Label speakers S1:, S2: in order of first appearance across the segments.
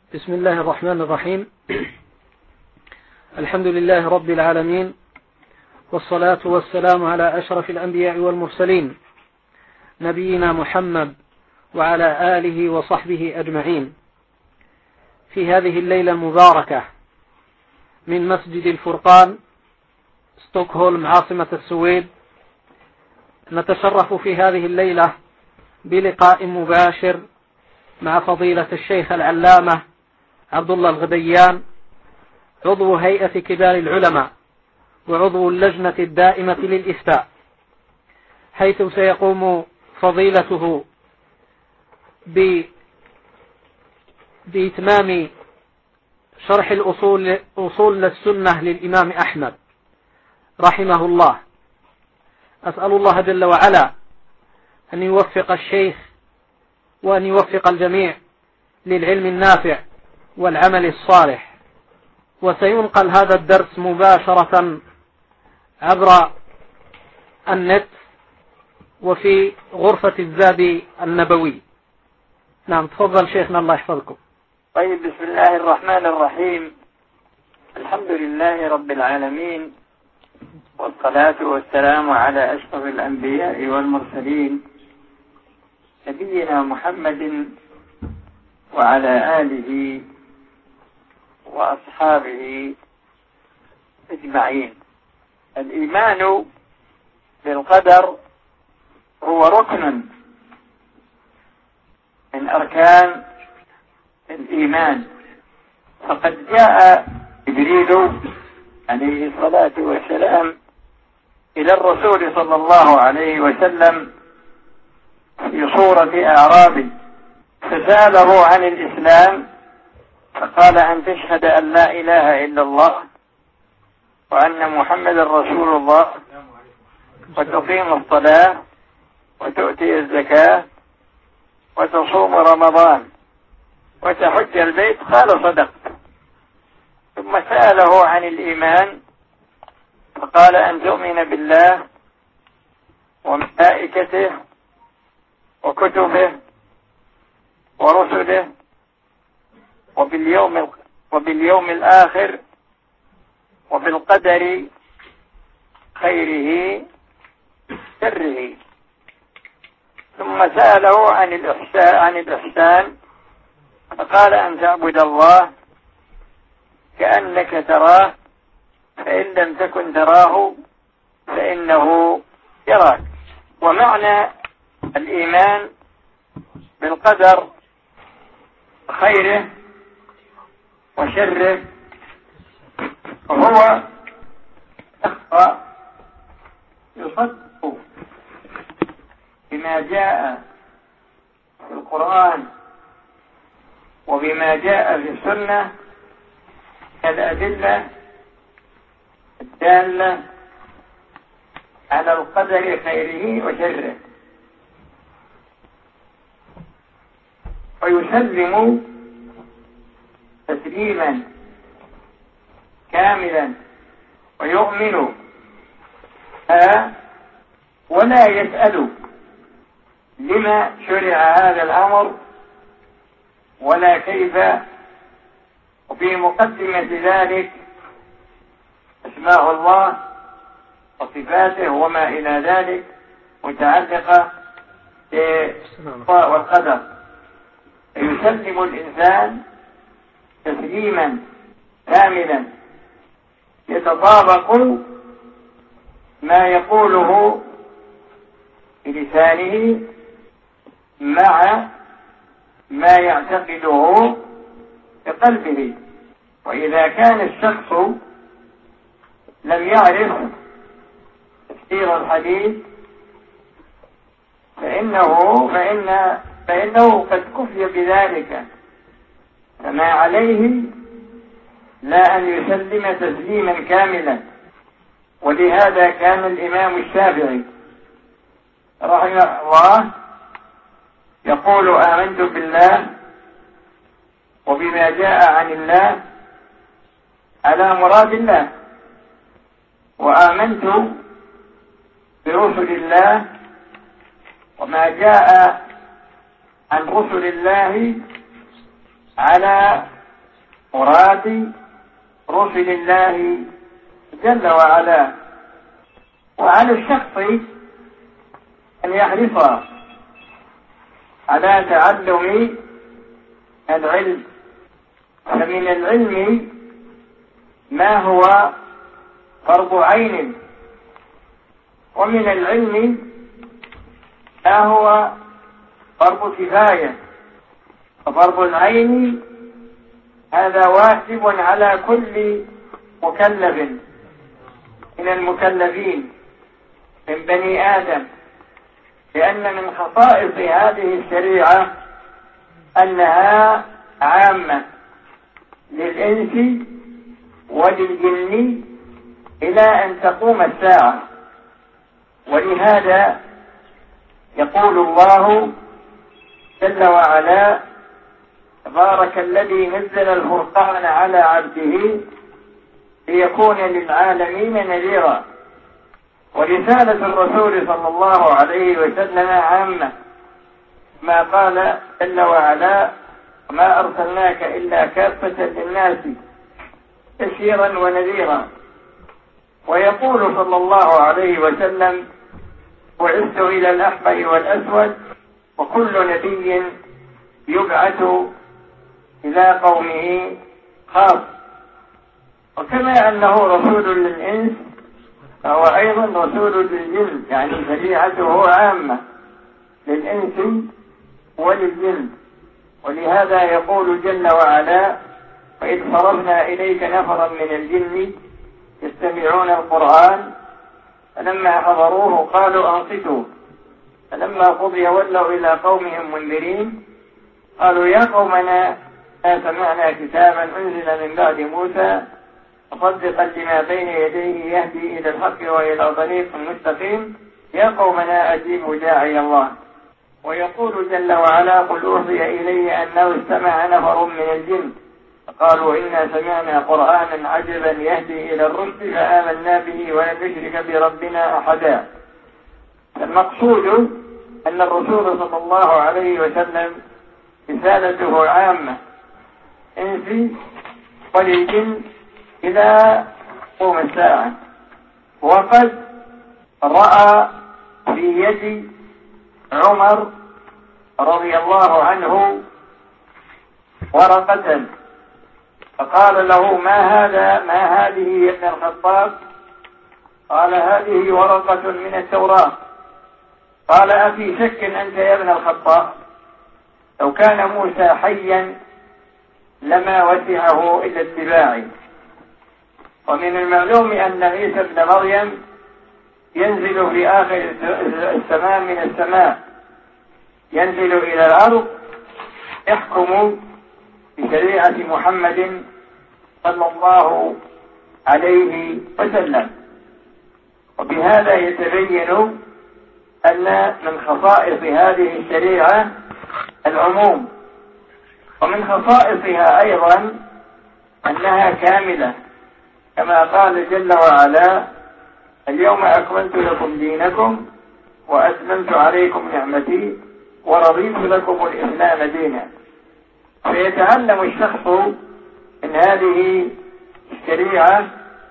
S1: بسم الله الرحمن الرحيم. الحمد لله رب العالمين، والصلاة والسلام على أشرف الأنبياء والمرسلين، نبينا محمد وعلى آله وصحبه أجمعين. في هذه الليلة المباركة من مسجد الفرقان ستوكهولم عاصمة السويد، نتشرف في هذه الليلة بلقاء مباشر مع فضيلة الشيخ العلامة عبد الله الغديان، عضو هيئة كبار العلماء وعضو اللجنة الدائمة للإفتاء، حيث سيقوم فضيلته بإتمام شرح أصول السنة للإمام أحمد رحمه الله. أسأل الله جل وعلا أن يوفق الشيخ وأن يوفق الجميع للعلم النافع والعمل الصالح. وسينقل هذا الدرس مباشرة عبر النت وفي غرفة الزاد النبوي. نعم، تفضل شيخنا، الله يحفظكم.
S2: طيب، بسم الله الرحمن الرحيم. الحمد لله رب العالمين، والصلاة والسلام على أشرف الأنبياء والمرسلين، نبينا محمد وعلى آله وأصحابه أجمعين. الإيمان بالقدر هو ركن من أركان الإيمان، فقد جاء جبريل عليه الصلاة والسلام إلى الرسول صلى الله عليه وسلم في صورة أعرابي، فسأله عن الإسلام، فقال: أن تشهد أن لا إله إلا الله وأن محمد رسول الله، وتقيم الصلاة وتؤتي الزكاة وتصوم رمضان وتحج البيت. قال: صدقت. ثم سأله عن الإيمان، فقال: أن تؤمن بالله وملائكته وكتبه ورسله وباليوم الآخر وبالقدر خيره شره. ثم سأله عن الإحسان، فقال: أن تعبد الله كأنك تراه، فإن لم تكن تراه فإنه يراك. ومعنى الإيمان بالقدر خيره وشره هو يصدق بما جاء في القرآن وبما جاء في السنة الأدلة الدالة على القدر خيره وشره، ويسلم تسليما كاملا ويؤمن ولا يسأل لما شرع هذا الأمر ولا كيف. وفي مقدمة ذلك أسماء الله وصفاته وما إلى ذلك متعلقة بالقضاء والقدر. يسلم الإنسان تسليما كاملا يتطابق ما يقوله بلسانه مع ما يعتقده بقلبه. وإذا كان الشخص لم يعرف تفسير الحديث فإنه قد كفي بذلك، فما عليه لا أن يسلم تسليما كاملا. ولهذا كان الإمام الشافعي رحمه الله يقول: آمنت بالله وبما جاء عن الله على مراد الله، وآمنت برسل الله وما جاء عن رسل الله على مراد رسل الله جل وعلا. وعلى الشخص أن يحرص على تعلم العلم، فمن العلم ما هو فرض عين، ومن العلم ما هو فرض كفاية. ففرض العين هذا واجب على كل مكلف من المكلفين من بني آدم، لأن من خصائص هذه الشريعة أنها عامة للإنس وللجن إلى أن تقوم الساعة. ولهذا يقول الله جل وعلا: تبارك الذي نزل الفرقان على عبده ليكون للعالمين نذيرا. ورسالة الرسول صلى الله عليه وسلم عامة، ما قال جل وعلا: وما أرسلناك إلا كافة للناس بشيرا ونذيرا. ويقول صلى الله عليه وسلم: بعثت إلى الأحمر والأسود، وكل نبي يبعث إلى قومه خاص. وكما أنه رسول للإنس فهو أيضا رسول للجن، يعني شريعته عامة للإنس وللجن. ولهذا يقول جل وعلا: وإذ صرفنا إليك نفرا من الجن يستمعون القرآن فلما حضروه قالوا أنصتوا فلما قضي ولوا إلى قومهم منذرين قالوا يا قومنا سمعنا كتابا أنزل من بعد موسى مصدقا لما بين يديه يهدي إلى الحق وإلى طريق مستقيم يا قومنا أجيبوا داعي الله. ويقول جل وعلا: قل أوحي إلي أنه استمع نفر من الجن فقالوا إنا سمعنا قرآنا عجبا يهدي إلى الرشد فآمنا به ولن نشرك بربنا أحدا. المقصود أن الرسول صلى الله عليه وسلم رسالته عامة إنسي وللجن إلى قوم الساعة. وقد رأى في يد عمر رضي الله عنه ورقة فقال له: ما هذه يا ابن الخطاب؟ قال: هذه ورقة من التوراة. قال: أفي شك أنت يا ابن الخطاب؟ لو كان موسى حيا لما وسعه إلا اتباعي. ومن المعلوم أن عيسى ابن مريم ينزل في آخر السماء من السماء، ينزل إلى الأرض يحكم بشريعة محمد صلى الله عليه وسلم. وبهذا يتبين أن من خصائص هذه الشريعة العموم، ومن خصائصها أيضا أنها كاملة، كما قال جل وعلا: اليوم أكملت لكم دينكم وأتممت عليكم نعمتي ورضيت لكم الإسلام دينا. فيتعلم الشخص من هذه الشريعة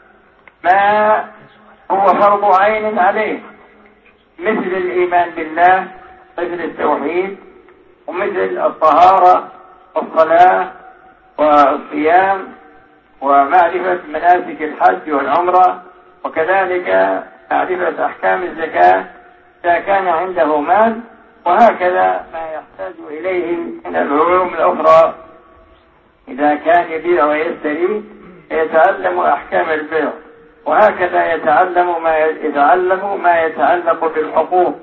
S2: ما هو فرض عين عليه، مثل الإيمان بالله، مثل التوحيد، ومثل الطهارة والصلاة والصيام ومعرفة مناسك الحج والعمرة، وكذلك معرفة أحكام الزكاة إذا كان عنده مال، وهكذا ما يحتاج إليه من العلوم الأخرى. إذا كان يبيع ويشتري يتعلم أحكام البيع، وهكذا يتعلم ما يتعلق بالحقوق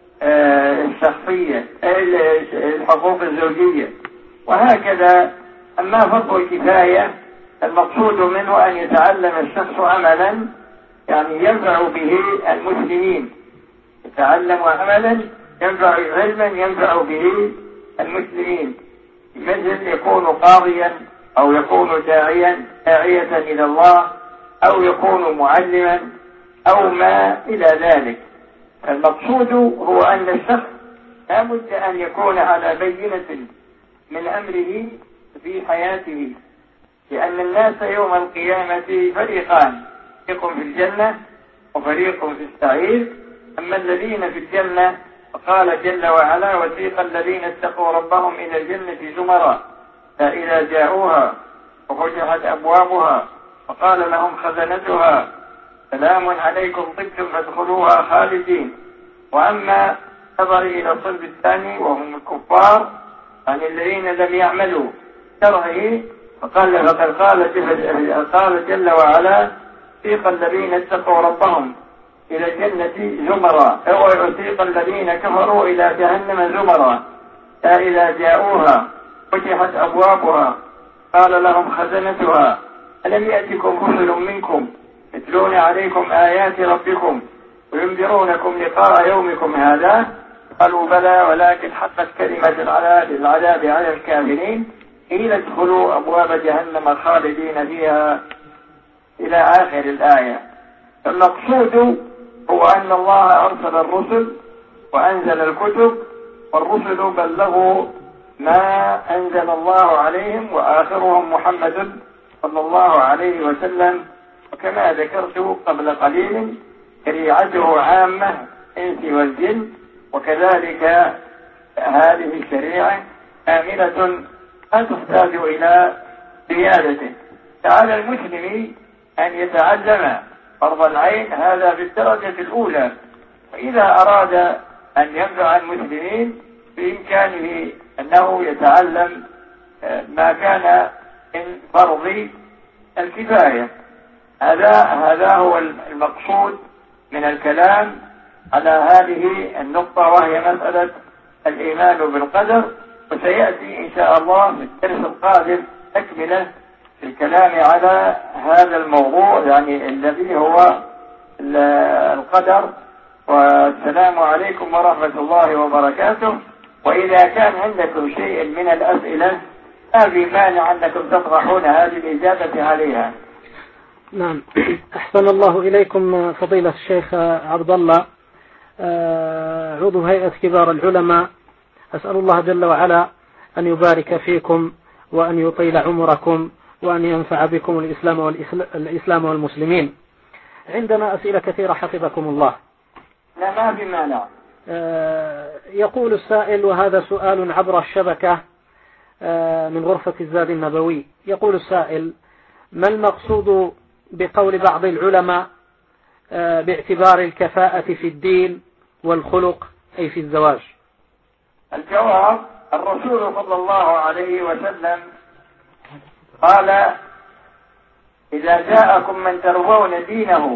S2: الشخصية، الحقوق الزوجية، وهكذا. أما فرض الكفاية المقصود منه أن يتعلم الشخص عملا يعني ينفع به المسلمين، يتعلم عملا علما ينفع به المسلمين، مثل يكون قاضيا أو يكون داعية إلى الله أو يكون معلما أو ما إلى ذلك. المقصود هو أن الشخص لا بد أن يكون على بينة من أمره في حياته، لأن الناس يوم القيامة فريقان، فريق في الجنة وفريق في السعير. أما الذين في الجنة فقال جل وعلا: وسيق الذين اتقوا ربهم إلى الجنة زمرا فإذا جاءوها وفتحت أبوابها فقال لهم خزنتها سلام عليكم طبتم فادخلوها خالدين. وأما نظر إلى الصنف الثاني وهم الكفار عن الذين لم يعملوا شرعه فقال قال جل وعلا: سيق الذين اتقوا ربهم إلى الجنة زمرا ويسيق الذين كفروا إلى جهنم زمرا فإذا جاءوها فتحت أبوابها قال لهم خزنتها ألم يأتكم رسل منكم يتلون عليكم آيات ربكم وينذرونكم لقاء يومكم هذا قالوا بلى ولكن حقت كلمة العذاب على الكافرين قيل ادخلوا أبواب جهنم خالدين فيها إلى آخر الآية. المقصود هو أن الله أرسل الرسل وأنزل الكتب والرسل بلغوا ما أنزل الله عليهم وآخرهم محمد صلى الله عليه وسلم. وكما ذكرت قبل قليل شريعته عامة إنس والجن، وكذلك هذه الشريعة آمنة لا تحتاج إلى زيادته. فعلى المسلم أن يتعلم فرض العين هذا بالدرجة الأولى، وإذا أراد أن ينفع المسلمين بإمكانه أنه يتعلم ما كان من فرض الكفاية. هذا هو المقصود من الكلام على هذه النقطة، وهي مسألة الإيمان بالقدر. وسيأتي إن شاء الله في الدرس القادم تكملة في الكلام على هذا الموضوع، يعني الذي هو القدر. والسلام عليكم ورحمة الله وبركاته. وإذا كان عندكم شيء من الأسئلة ما في مانع أنكم تطرحون هذه الإجابة عليها.
S1: نعم. أحسن الله إليكم فضيلة الشيخ عبد الله عضو هيئة كبار العلماء. أسأل الله جل وعلا أن يبارك فيكم وأن يطيل عمركم وأن ينفع بكم الإسلام والمسلمين. عندنا أسئلة كثيرة حفظكم الله.
S2: لا ما في مانع.
S1: يقول السائل، وهذا سؤال عبر الشبكة من غرفة الزاد النبوي، يقول السائل: ما المقصود بقول بعض العلماء باعتبار الكفاءة في الدين والخلق أي في الزواج؟
S2: الجواب: الرسول صلى الله عليه وسلم قال: إذا جاءكم من ترضون دينه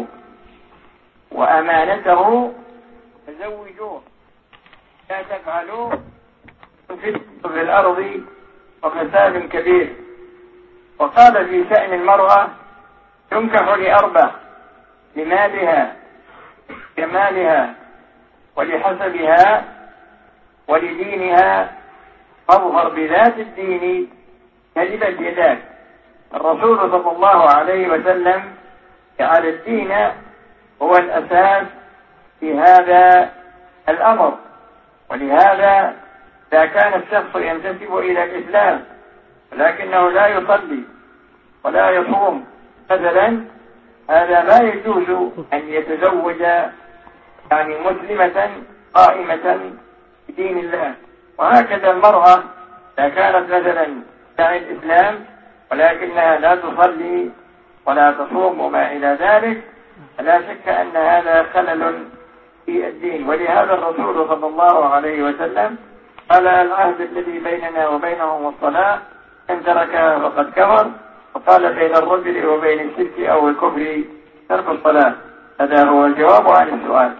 S2: وأمانته فزوجوه، لا تفعلوا تفسدوا في الأرض وفساد كبير. وقال في شأن المرأة: تنكح لأربع: لمالها، جمالها، ولحسبها، ولدينها، فاظهر بذات الدين كذبت يداك. الرسول صلى الله عليه وسلم جعل الدين هو الأساس في هذا الأمر. ولهذا إذا كان الشخص ينتسب إلى الإسلام ولكنه لا يصلي ولا يصوم مثلا، هذا لا يجوز أن يتزوج يعني مسلمة قائمة بدين الله. وهكذا المرأة إذا كانت مثلا تدعي الإسلام ولكنها لا تصلي ولا تصوم وما إلى ذلك، لا شك أن هذا خلل في الدين. ولهذا الرسول صلى الله عليه وسلم قال: العهد الذي بيننا وبينهم الصلاة، إن تركها فقد كفر. وقال: بين الرجل وبين الشرك أو الكفر ترك الصلاة. هذا هو الجواب عن السؤال.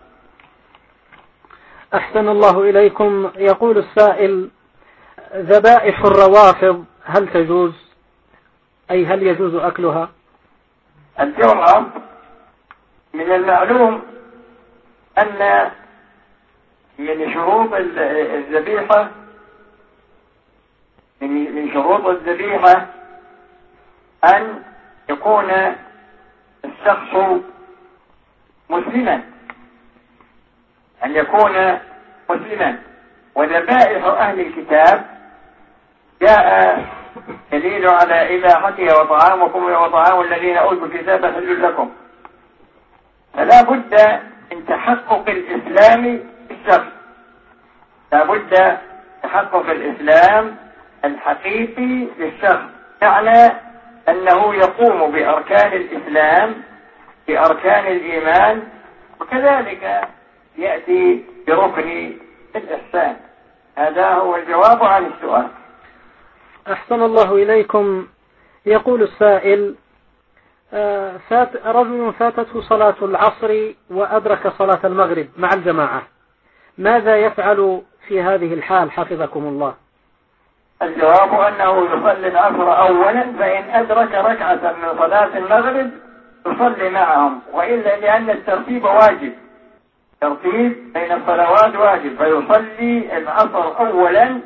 S1: أحسن الله إليكم. يقول السائل: ذبائح الروافض هل تجوز؟ أي هل يجوز أكلها؟
S2: الجواب: من المعلوم أن من شروط الذبيحة من شروط الذبيحة أن يكون الشخص مسلما، أن يكون مسلما. وذبائح أهل الكتاب جاء دليل على إباحتها، وطعامكم وطعام الذين أوتوا الكتاب حل لكم. فلا بد من تحقق الإسلام بالشرع، لا بد تحقق الإسلام الحقيقي للشخص، معنى أنه يقوم بأركان الإسلام بأركان الإيمان، وكذلك يأتي بركن الإحسان. هذا هو الجواب عن السؤال.
S1: أحسن الله إليكم. يقول السائل: رجل فاتته صلاة العصر وأدرك صلاة المغرب مع الجماعة، ماذا يفعل في هذه الحال حفظكم الله؟
S2: الجواب أنه يصلي العصر أولا، فإن أدرك ركعة من صلاة المغرب يصلي معهم، وإلا لأن الترتيب واجب، ترتيب بين الصلوات واجب، فيصلي العصر أولا،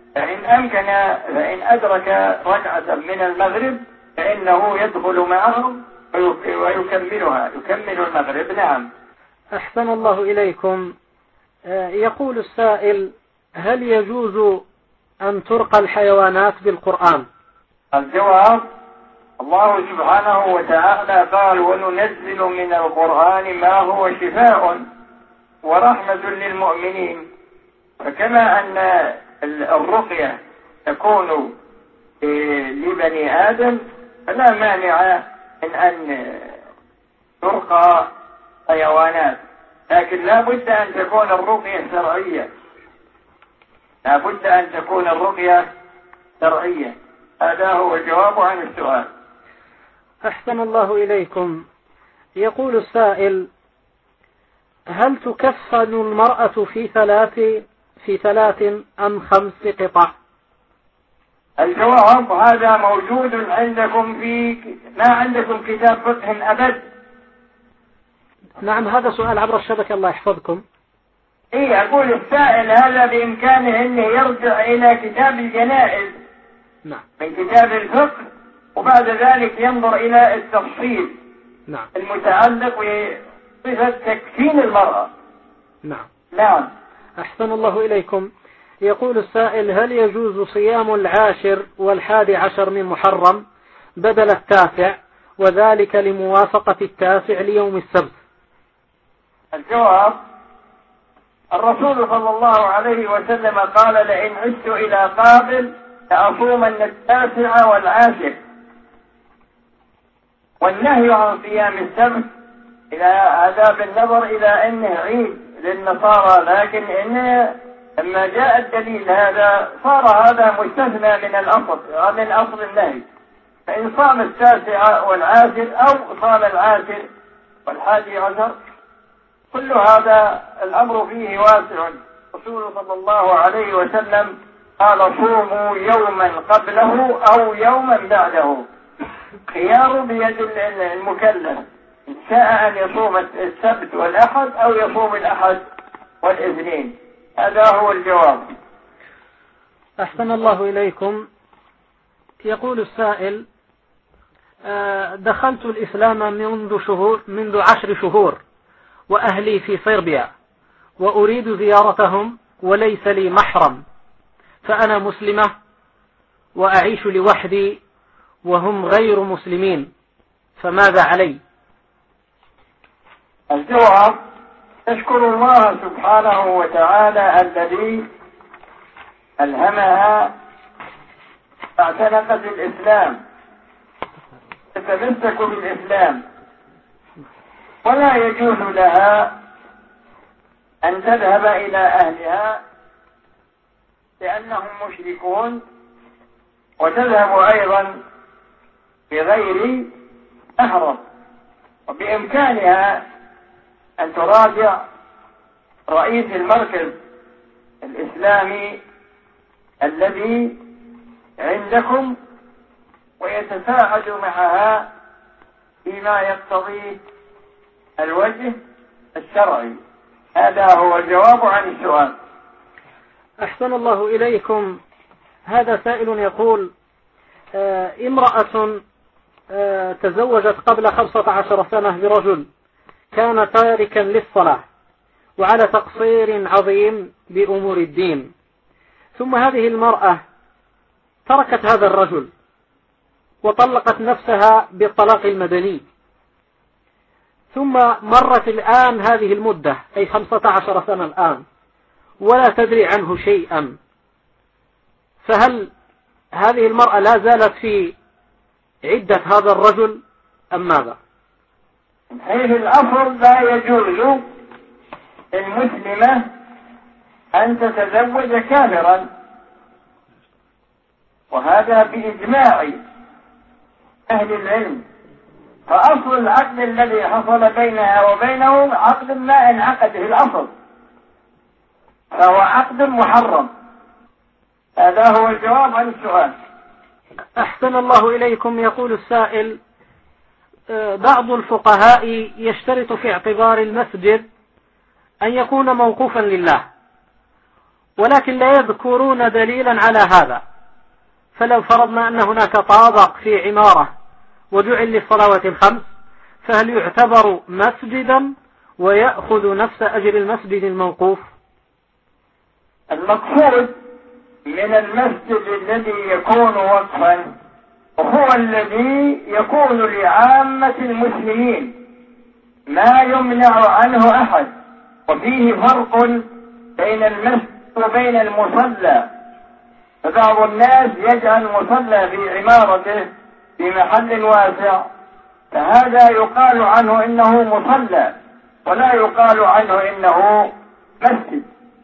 S2: فإن أدرك ركعة من المغرب فإنه يدخل معهم ويكملها، يكمل المغرب. نعم.
S1: أحسن الله إليكم. يقول السائل: هل يجوز أن ترقى الحيوانات بالقرآن؟
S2: الجواب: الله سبحانه وتعالى قال: وننزل من القرآن ما هو شفاء ورحمة للمؤمنين. فكما أن الرقية تكون لبني آدم، فلا مانع من أن ترقى حيوانات، لكن لا بد أن تكون الرقية شرعية، لا بد أن تكون الرقية شرعية. هذا هو الجواب عن السؤال.
S1: أحسن الله إليكم. يقول السائل: هل تكفن المرأة في ثلاث أم 5 قطع؟
S2: الجواب: هذا موجود عندكم ما عندكم كتاب فقه أبد.
S1: نعم، هذا سؤال عبر الشبكة، الله يحفظكم.
S2: أقول السائل هذا بإمكانه أن يرجع إلى كتاب الجنائز،
S1: نعم،
S2: من كتاب الفقه، وبعد ذلك ينظر إلى التفصيل،
S1: نعم،
S2: المتعلق بصفة تكفين المرأة.
S1: نعم.
S2: نعم.
S1: أحسن الله إليكم. يقول السائل: هل يجوز صيام 10 و11 من محرم بدل 9، وذلك لموافقة 9 ليوم السبت؟
S2: الجواب: الرسول صلى الله عليه وسلم قال: لئن عدت إلى قابل لأصومن 9 و10. والنهي عن صيام السبت إلى عذاب النظر إلى أنه عيد للنصارى، لكن لما جاء الدليل هذا صار هذا مستثنى من أصل النهي. فإن صام 9 و10 أو صام 10 و11، كل هذا الأمر فيه واسع. الرسول صلى الله عليه وسلم قال: صوموا يوما قبله أو يوما بعده، خيار بيد المكلف، إن شاء أن يصوم السبت والأحد أو يصوم الأحد والاثنين. هذا هو الجواب.
S1: أحسن الله إليكم. يقول السائل: دخلت الإسلام منذ 10 شهور، وأهلي في صربيا، وأريد زيارتهم وليس لي محرم، فأنا مسلمة وأعيش لوحدي وهم غير مسلمين، فماذا علي؟
S2: الجواب: تشكر الله سبحانه وتعالى الذي ألهمها اعتنقت الإسلام، تتمسك بالإسلام، ولا يجوز لها أن تذهب إلى أهلها لأنهم مشركون، وتذهب أيضا بغير محرم، وبإمكانها أن تراجع رئيس المركز الإسلامي الذي عندكم ويتساعد معها فيما يقتضيه الوجه الشرعي. هذا هو الجواب عن السؤال.
S1: أحسن الله إليكم. هذا سائل يقول: امرأة تزوجت قبل 15 سنة برجل كان تاركا للصلاة وعلى تقصير عظيم بأمور الدين، ثم هذه المرأة تركت هذا الرجل وطلقت نفسها بالطلاق المدني، ثم مرت الآن هذه المدة أي 15 سنة الآن ولا تدري عنه شيئا، فهل هذه المرأة لا زالت في عدة هذا الرجل أم ماذا؟
S2: حيث الأصل لا يجوز للمسلمة أن تتزوج كافرا، وهذا بإجماع أهل العلم، فأصل العقد الذي حصل بينها وبينه عقد ما انعقد في الأصل، فهو عقد محرم. هذا هو الجواب عن السؤال.
S1: أحسن الله إليكم. يقول السائل: بعض الفقهاء يشترط في اعتبار المسجد أن يكون موقوفا لله، ولكن لا يذكرون دليلا على هذا، فلو فرضنا أن هناك طابق في عمارة وجعل للصلوات الخمس، فهل يعتبر مسجدا ويأخذ نفس أجر المسجد الموقوف؟
S2: المقصود من المسجد الذي يكون وقفا هو الذي يكون لعامة المسلمين ما يمنع عنه أحد، وفيه فرق بين المسجد وبين المصلى، فبعض الناس يجعل المصلى في عمارته في محل واسع، فهذا يقال عنه إنه مصلى ولا يقال عنه إنه مسجد.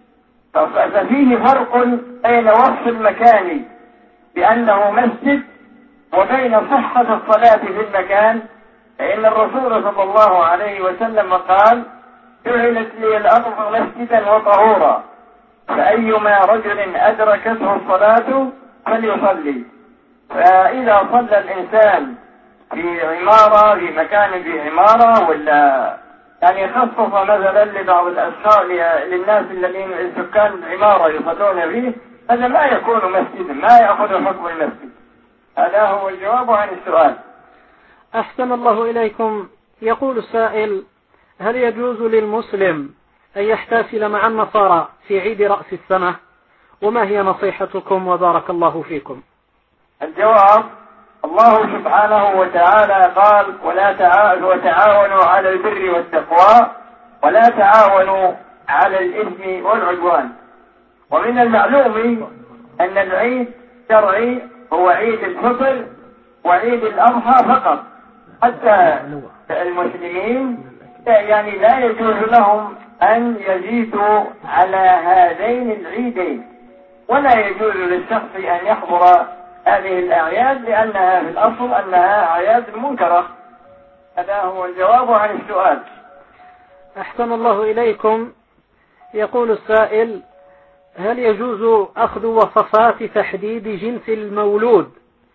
S2: ففيه فرق بين وصف المكان بأنه مسجد وبين صحة الصلاة في المكان، فإن الرسول صلى الله عليه وسلم قال: جعلت لي الأرض مسجدا وطهورا، فأيما رجل أدركته الصلاة فليصلي. فإذا صلى الإنسان في عمارة، في مكان في عمارة، ولا يعني خصص مثلا لبعض الأشخاص للناس الذين سكان العمارة يصلون فيه، هذا لا يكون مسجدا، ما يأخذ حكم المسجد. هذا هو الجواب عن السؤال.
S1: أحسن الله إليكم. يقول السائل: هل يجوز للمسلم أن يحتفل مع النصارى في عيد رأس السنة؟ وما هي نصيحتكم وبارك الله فيكم؟
S2: الجواب: الله سبحانه وتعالى قال: وتعاونوا على البر والتقوى ولا تعاونوا على الإثم والعدوان. ومن المعلوم أن العيد الشرعي هو عيد الفطر وعيد الأضحى فقط، حتى المسلمين يعني لا يجوز لهم أن يزيدوا على هذين العيدين، ولا يجوز للشخص أن يحضر هذه الأعياد لأنها في الأصل أنها أعياد منكرة. هذا هو الجواب عن السؤال.
S1: أحسن الله إليكم. يقول السائل: هل يجوز أخذ وصفات تحديد جنس المولود؟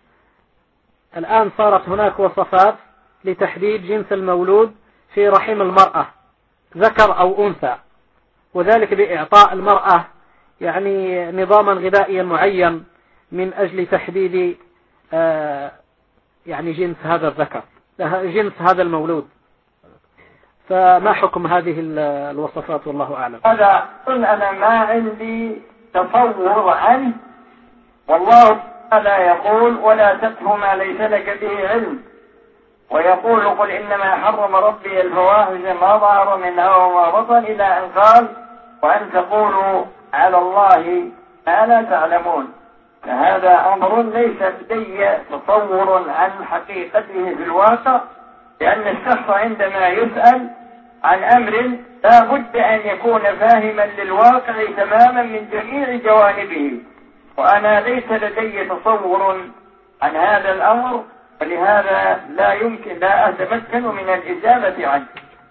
S1: الآن صارت هناك وصفات لتحديد جنس المولود في رحم المرأة ذكر أو أنثى، وذلك بإعطاء المرأة يعني نظاما غذائيا معين من أجل تحديد يعني جنس هذا الذكر، جنس هذا المولود. فما حكم هذه الوصفات والله أعلم؟
S2: هذا أنا ما عندي تصور عنه، والله تعالى يقول: ولا تقف ما ليس لك به علم، ويقول: قل إنما حرم ربي الفواحش ما ظهر منها وما بطن، إلى أن قال: وأن تقولوا على الله ما لا تعلمون. فهذا أمر ليس لدي تصور عن حقيقته في الواقع، لأن الشخص عندما يسأل عن أمر لا بد أن يكون فاهما للواقع تماما من جميع جوانبه، وأنا ليس لدي تصور عن هذا الأمر، ولهذا لا أتمكن من الإجابة عنه.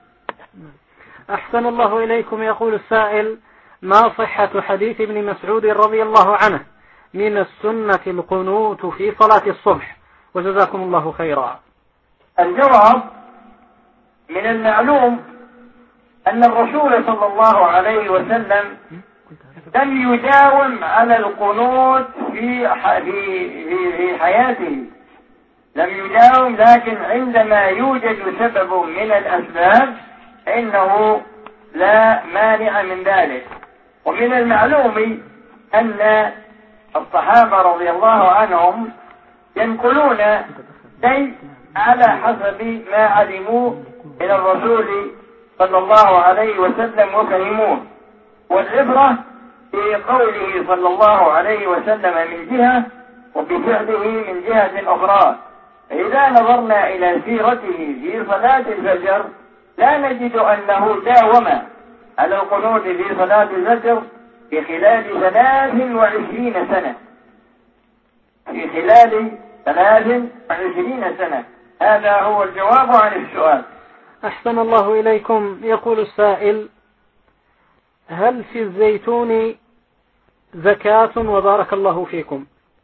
S1: أحسن الله إليكم. يقول السائل: ما صحة حديث ابن مسعود رضي الله عنه من السنة القنوت في صلاة الصبح؟ وجزاكم الله خيرا.
S2: الجواب: من المعلوم أن الرسول صلى الله عليه وسلم لم يداوم على القنوت في حياته، لم يداوم، لكن عندما يوجد سبب من الأسباب فإنه لا مانع من ذلك. ومن المعلوم أن الصحابة رضي الله عنهم ينقلون شيء على حسب ما علموا من الرسول صلى الله عليه وسلم وفهموه، والعبرة في قوله صلى الله عليه وسلم من جهة وبفعله من جهة أخرى. إذا نظرنا إلى سيرته في صلاة الفجر لا نجد أنه داوم على القنوت في صلاة الفجر في خلال 23 سنة، في خلال 23 سنة. هذا هو الجواب عن السؤال.
S1: أحسن الله إليكم. يقول السائل: هل في الزيتون زكاة؟ وبارك الله فيكم.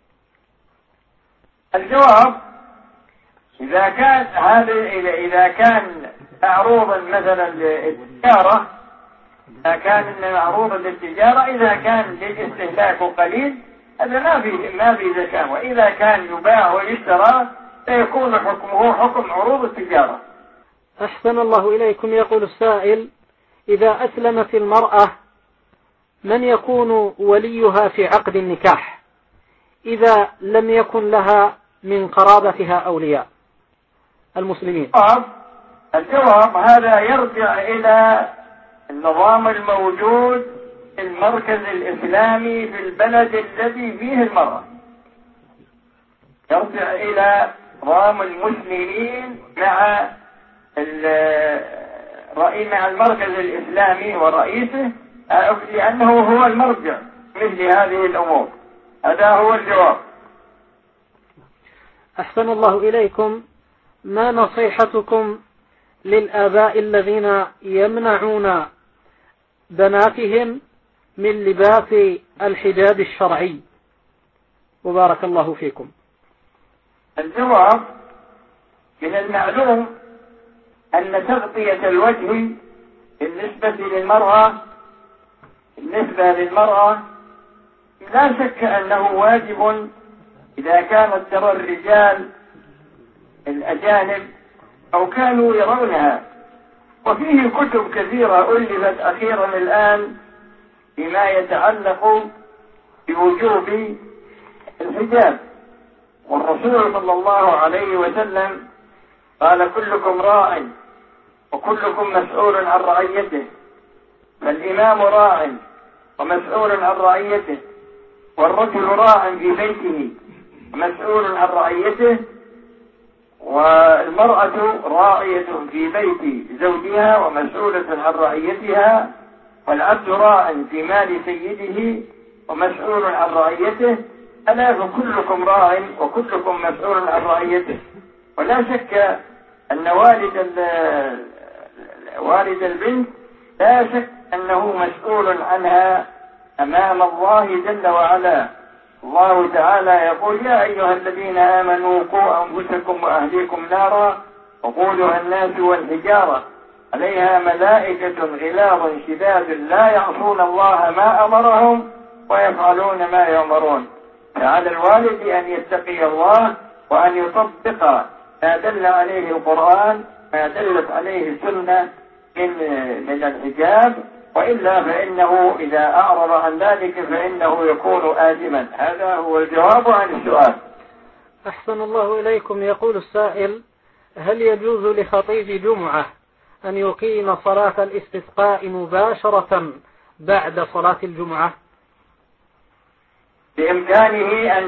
S2: الجواب: إذا كان معروضا مثلا للتجارة، إذا كان معروضا للتجارة، إذا كان للاستهلاك قليل، هذا ما في زكاة. وإذا كان يباع ويشترى فيكون حكمه حكم عروض التجارة.
S1: أحسن الله إليكم. يقول السائل: إذا أسلمت المرأة من يكون وليها في عقد النكاح إذا لم يكن لها من قرابتها أولياء المسلمين؟
S2: الجواب: هذا يرجع إلى النظام الموجود في المركز الإسلامي في البلد الذي فيه المرأة، يرجع إلى نظام المسلمين مع المركز الإسلامي ورئيسه، لأنه هو المرجع مثل هذه الأمور. هذا هو الجواب.
S1: أحسن الله إليكم. ما نصيحتكم للآباء الذين يمنعون بناتهم من لباس الحجاب الشرعي؟ وبارك الله فيكم.
S2: الجواب: من المعلوم أن تغطية الوجه بالنسبة للمرأة لا شك أنه واجب إذا كانت ترى الرجال الأجانب أو كانوا يرونها. وفيه كتب كثيرة ألفت أخيرا الآن بما يتعلق بوجوب الحجاب. والرسول صلى الله عليه وسلم قال: كلكم راع وكلكم مسؤول عن رعيته، فالإمام راع ومسؤول عن رعيته، والرجل راع في بيته ومسؤول عن رعيته، والمرأة راعية في بيت زوجها ومسؤولة عن رعيتها، والعبد راع في مال سيده ومسؤول عن رعيته. ألا فكلكم راع وكلكم مسؤول عن رعيته. ولا شك أن والد البنت لا شك أنه مسؤول عنها أمام الله جل وعلا. الله تعالى يقول: يا أيها الذين آمنوا قوا أنفسكم وأهليكم نارا وقودها الناس والحجارة عليها ملائكة غلاظ شداد لا يعصون الله ما أمرهم ويفعلون ما يؤمرون. فعلى الوالد أن يتقي الله وأن يطبق ما دل عليه القرآن، ما دلت عليه السنة من الحجاب، وإلا فإنه إذا أعرض عن ذلك فإنه يكون آثما. هذا هو الجواب عن السؤال.
S1: أحسن الله إليكم. يقول السائل: هل يجوز لخطيب جمعة أن يقيم صلاة الاستسقاء مباشرة بعد صلاة الجمعة؟
S2: بإمكانه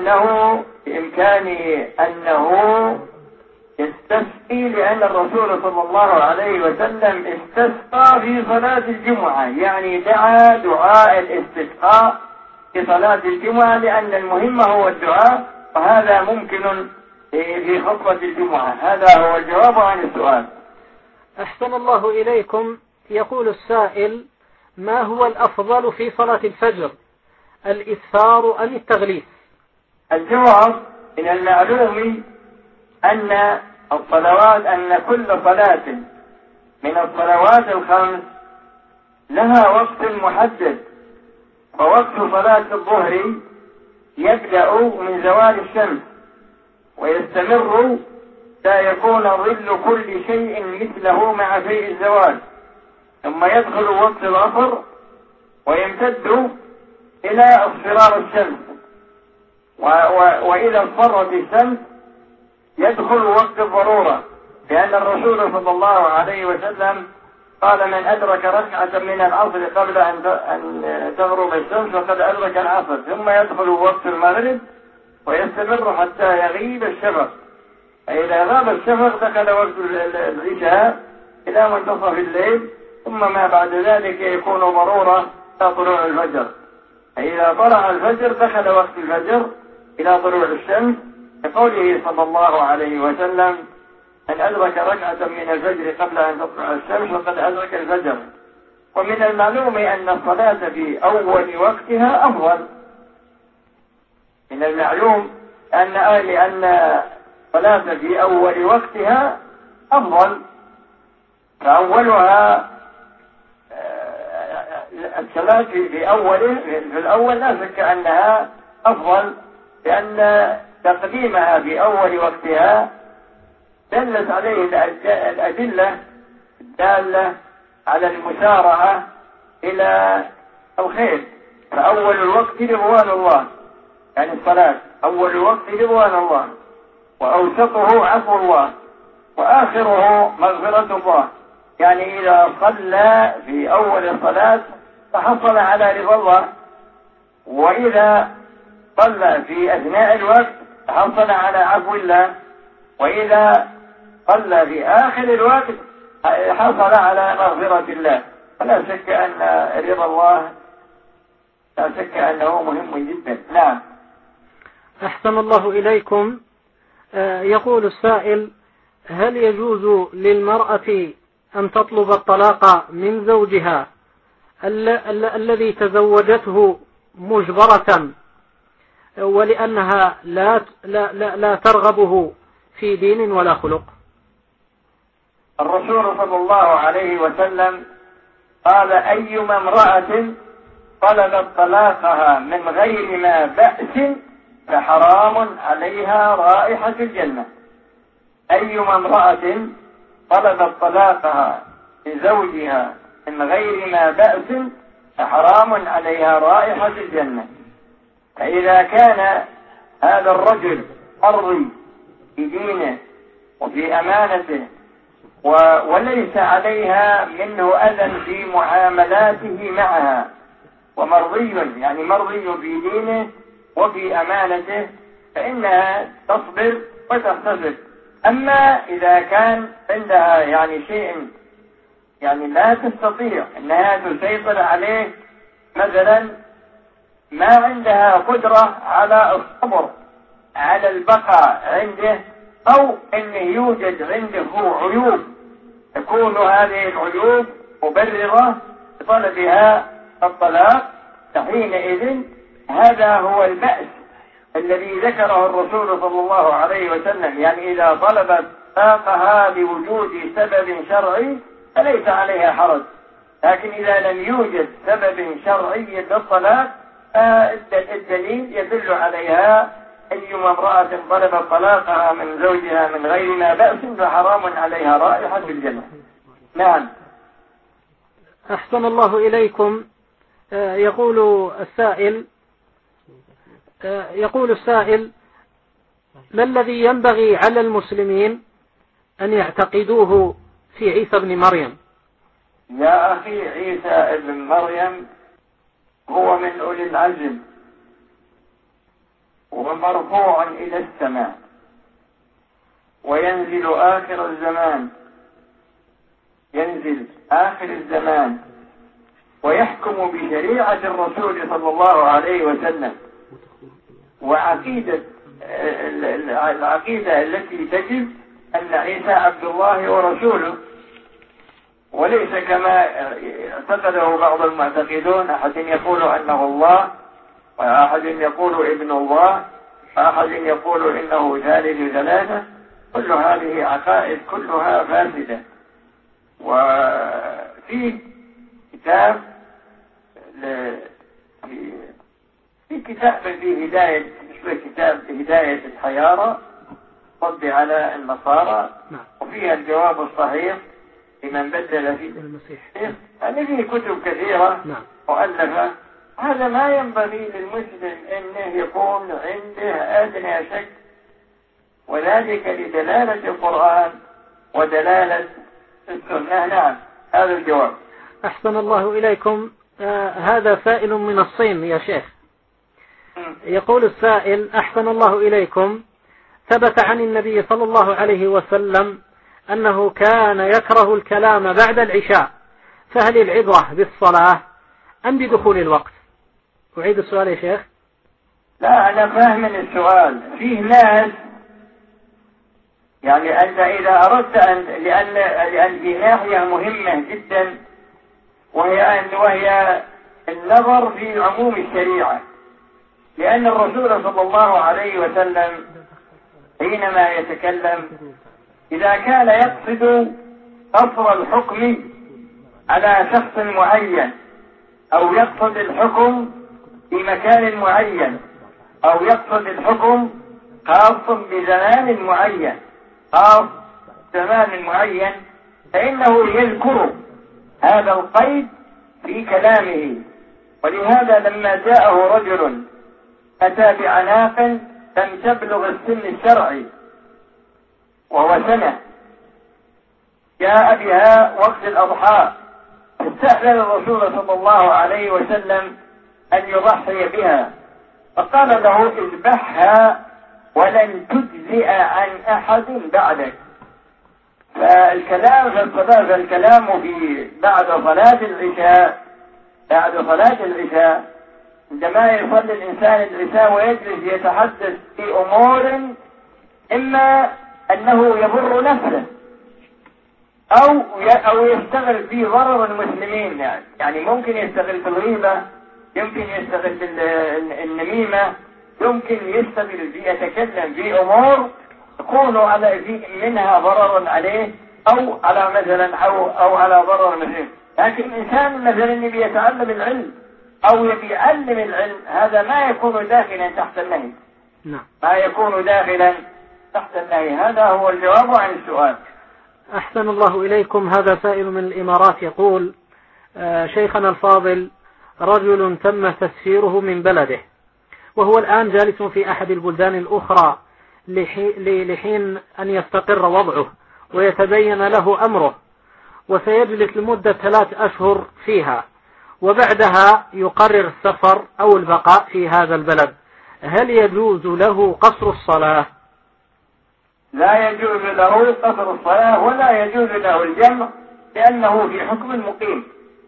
S2: أنه يستسقي، لأن الرسول صلى الله عليه وسلم استسقى في صلاة الجمعة، يعني دعا دعاء الاستسقاء في صلاة الجمعة، لأن المهم هو الدعاء، وهذا ممكن في خطبة الجمعة. هذا هو الجواب عن السؤال.
S1: أحسن الله إليكم. يقول السائل: ما هو الأفضل في صلاة الفجر، الإسفار أم التغليس؟
S2: الجواب: من المعلوم أن كل صلاة من الصلوات الخمس لها وقت محدد. فوقت صلاة الظهر يبدأ من زوال الشمس ويستمر لا يكون ظل كل شيء مثله مع فيء الزوال، ثم يدخل وقت العصر ويمتد إلى اصفرار الشمس، وإذا اصفرت الشمس يدخل وقت الضرورة، لأن الرسول صلى الله عليه وسلم قال: من أدرك ركعة من العصر قبل أن تغرب الشمس فقد أدرك العصر، ثم يدخل وقت المغرب ويستمر حتى يغيب الشفق، فإذا غاب الشفق دخل وقت العشاء إلى منتصف الليل، ثم ما بعد ذلك يكون ضرورة إلى طلوع الفجر، فإذا طلع الفجر دخل وقت الفجر إلى طلوع الشمس، لقوله صلى الله عليه وسلم: من أدرك ركعة من الفجر قبل أن تطلع الشمس فقد أدرك الفجر. ومن المعلوم أن الصلاة في أول وقتها أفضل، من المعلوم أن الصلاة في أول وقتها أفضل، فأولها الصلاة في الأول لا شك أنها أفضل، لأن تقديمها في أول وقتها دلت عليه الأدلة الدالة على المسارعة إلى الخير. فأول الوقت رضوان الله، يعني الصلاة أول الوقت رضوان الله، وأوسطه عفو الله، وآخره مغفرة الله. يعني إذا صلى في أول الصلاة فحصل على رضا الله، وإذا صلى في أثناء الوقت حصل على عفو الله، وإذا صلى في آخر الوقت حصل على مغفرة الله. فلا شك أن رضا الله لا شك أنه مهم جدا. نعم.
S1: أحسن الله إليكم. يقول السائل: هل يجوز للمرأة أن تطلب الطلاق من زوجها الذي تزوجته مجبرة ولأنها لا ترغبه في دين ولا خلق؟
S2: الرسول صلى الله عليه وسلم قال: أيما امرأة طلبت طلاقها من غير ما بأس فحرام عليها رائحة الجنة. أيما امرأة طلبت طلاقها لزوجها من غير ما بأس فحرام عليها رائحة الجنة. فإذا كان هذا الرجل مرضي في دينه وفي أمانته وليس عليها منه أذى في معاملاته معها، ومرضي يعني مرضي في دينه وفي أمانته، فإنها تصبر وتحتسب. أما إذا كان عندها يعني شيء يعني لا تستطيع أنها تسيطر عليه، مثلا ما عندها قدرة على الصبر على البقاء عنده، أو أنه يوجد عنده عيوب تكون هذه العيوب مبررة لطلبها الطلاق، فحينئذ هذا هو البأس الذي ذكره الرسول صلى الله عليه وسلم. يعني إذا طلبت طلاقها لوجود سبب شرعي فليس عليها حرج، لكن إذا لم يوجد سبب شرعي للطلاق الدليل يدل عليها: أيما امرأة طلبت طلاقها من زوجها من غير ما بأس فحرام عليها رائحة الجنة. نعم.
S1: أحسن الله إليكم. يقول السائل: ما الذي ينبغي على المسلمين أن يعتقدوه في عيسى بن مريم؟
S2: يا أخي، عيسى ابن مريم هو من أولي العزم، ومرفوع إلى السماء، وينزل آخر الزمان، ينزل آخر الزمان ويحكم بشريعة الرسول صلى الله عليه وسلم. وعقيدة العقيدة التي تجب أن عيسى عبد الله ورسوله، وليس كما اعتقده بعض المعتقدون، أحد يقول أنه الله، وأحد يقول ابن الله، وأحد يقول إنه ثالث ثلاثة. كل هذه عقائد كلها فاسدة. وفي كتاب في هداية الحيارى رد على النصارى، وفيها الجواب الصحيح لمن بدل في المسيح. يعني فيه كتب كثيرة مؤلفة هذا ما ينبغي للمسلم أنه يكون عنده أدنى شك، وذلك لدلالة القرآن ودلالة السنة. نعم، هذا الجواب.
S1: أحسن الله إليكم. هذا سائل من الصين يا شيخ. يقول السائل: أحسن الله إليكم، ثبت عن النبي صلى الله عليه وسلم أنه كان يكره الكلام بعد العشاء، فهل العبرة بالصلاة أم بدخول الوقت؟ أعيد السؤال يا شيخ.
S2: لا، أنا فاهم من السؤال. فيه ناس يعني أنت إذا أردت لأن في ناحية مهمة جدا، وهي النظر في عموم الشريعة، لأن الرسول صلى الله عليه وسلم حينما يتكلم إذا كان يقصد قصر الحكم على شخص معين، أو يقصد الحكم في مكان معين، أو يقصد الحكم خاص بزمان معين، فإنه يذكر هذا القيد في كلامه. ولهذا لما جاءه رجل أتى بعناق لم تبلغ السن الشرعي وهو سنة، جاء بها وقت الأضحى، استأذن الرسول صلى الله عليه وسلم أن يضحي بها، فقال له: اذبحها ولن تجزئ عن أحد بعدك. فالكلام في بعد صلاة العشاء عندما يصلي الإنسان العشاء ويجلس يتحدث في أمور إما أنه يضر نفسه أو يشتغل في ضرر المسلمين، يعني ممكن يشتغل في الغيبة، يمكن يشتغل في النميمة، يمكن يشتغل في يتكلم في أمور يكون منها ضرر عليه أو على مثلا أو على ضرر المسلمين. لكن الإنسان مثلا يبي يتعلم العلم أو يبي يعلم العلم، هذا ما يكون داخلا تحت النهي.
S1: نعم،
S2: ما يكون داخلا تحت النهي. هذا هو الجواب عن السؤال.
S1: أحسن الله إليكم. هذا سائل من الإمارات يقول: شيخنا الفاضل، رجل تم تسفيره من بلده وهو الآن جالس في أحد البلدان الأخرى لحين أن يستقر وضعه ويتبين له أمره، وسيجلس لمدة 3 أشهر فيها، وبعدها يقرر السفر أو البقاء في هذا البلد، هل يجوز له قصر الصلاة؟
S2: لا يجوز له قصر الصلاة ولا يجوز له الجمع، لأنه في حكم المقيم،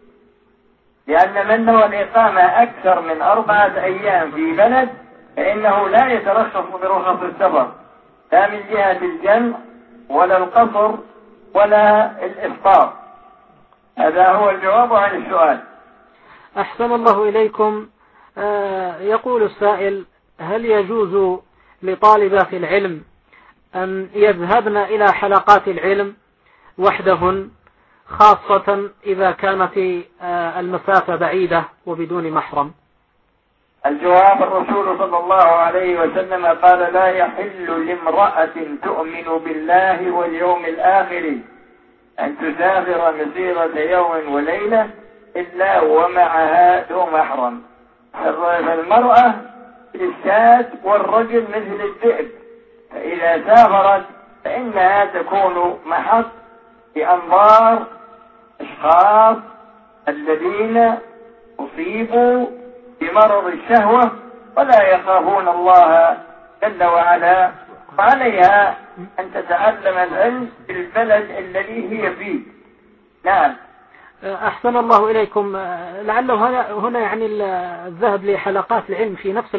S2: لأن من هو الإقامة أكثر من 4 أيام في بلد فإنه لا يترخص برخص السفر، لا من جهة الجمع ولا القصر ولا الإفطار. هذا هو الجواب عن السؤال.
S1: أحسن الله إليكم. يقول السائل: هل يجوز لطالبات العلم أن يذهبن إلى حلقات العلم وحدهن، خاصة إذا كانت المسافة بعيدة وبدون محرم؟
S2: الجواب: الرسول صلى الله عليه وسلم قال: لا يحل لامرأة تؤمن بالله واليوم الآخر أن تسافر مسيرة يوم وليلة إلا ومعها ذو محرم. فالمرأة للشاة والرجل مثل الذئب، فإذا سافرت فإنها تكون محط بأنظار أشخاص الذين أصيبوا بمرض الشهوة ولا يخافون الله جل وعلا، وعليها أن تتعلم العلم في البلد الذي هي فيه. نعم.
S1: أحسن الله إليكم. لعله هنا يعني الذهب لحلقات العلم في نفس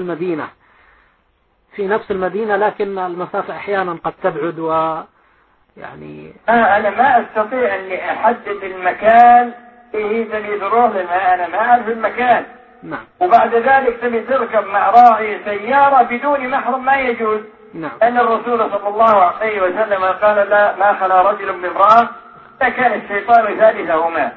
S1: المدينة، لكن المسافة أحيانا قد تبعد، ويعني
S2: أنا ما أستطيع أن أحدد المكان فيه تبي تروح، أنا ما أعرف المكان.
S1: نعم.
S2: وبعد ذلك تبي تركب مع راعي سيارة بدون محرم، ما يجوز.
S1: نعم.
S2: أن الرسول صلى الله عليه وسلم قال: لا ما خلا رجل بامرأة فكان الشيطان ثالثهما.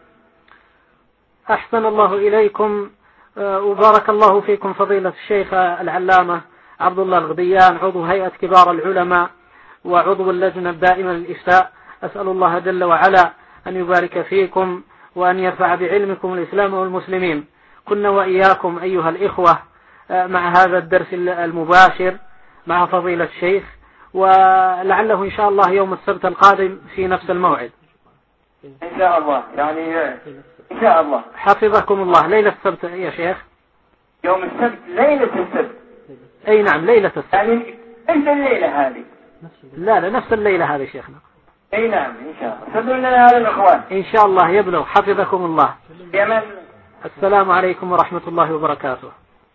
S1: أحسن الله إليكم. وبارك الله فيكم فضيلة الشيخ العلامة عبد الله الغديان، عضو هيئة كبار العلماء وعضو اللجنة الدائمة للإفتاء. أسأل الله جل وعلا أن يبارك فيكم وأن يرفع بعلمكم الإسلام والمسلمين، كنا وإياكم أيها الإخوة مع هذا الدرس المباشر مع فضيلة الشيخ، ولعله إن شاء الله يوم السبت القادم في نفس الموعد
S2: إن شاء الله. يعني إن شاء الله.
S1: حفظكم الله. ليلة السبت يا شيخ؟
S2: يوم السبت ليلة السبت.
S1: أي نعم ليلة السبت.
S2: يعني إمتى الليلة هذه؟
S1: لا نفس الليلة هذه شيخنا.
S2: أي نعم إن شاء الله. سبب لنا هذا الأخوان
S1: إن شاء الله يبلغ. حفظكم الله.
S2: يمن.
S1: السلام عليكم ورحمة الله وبركاته.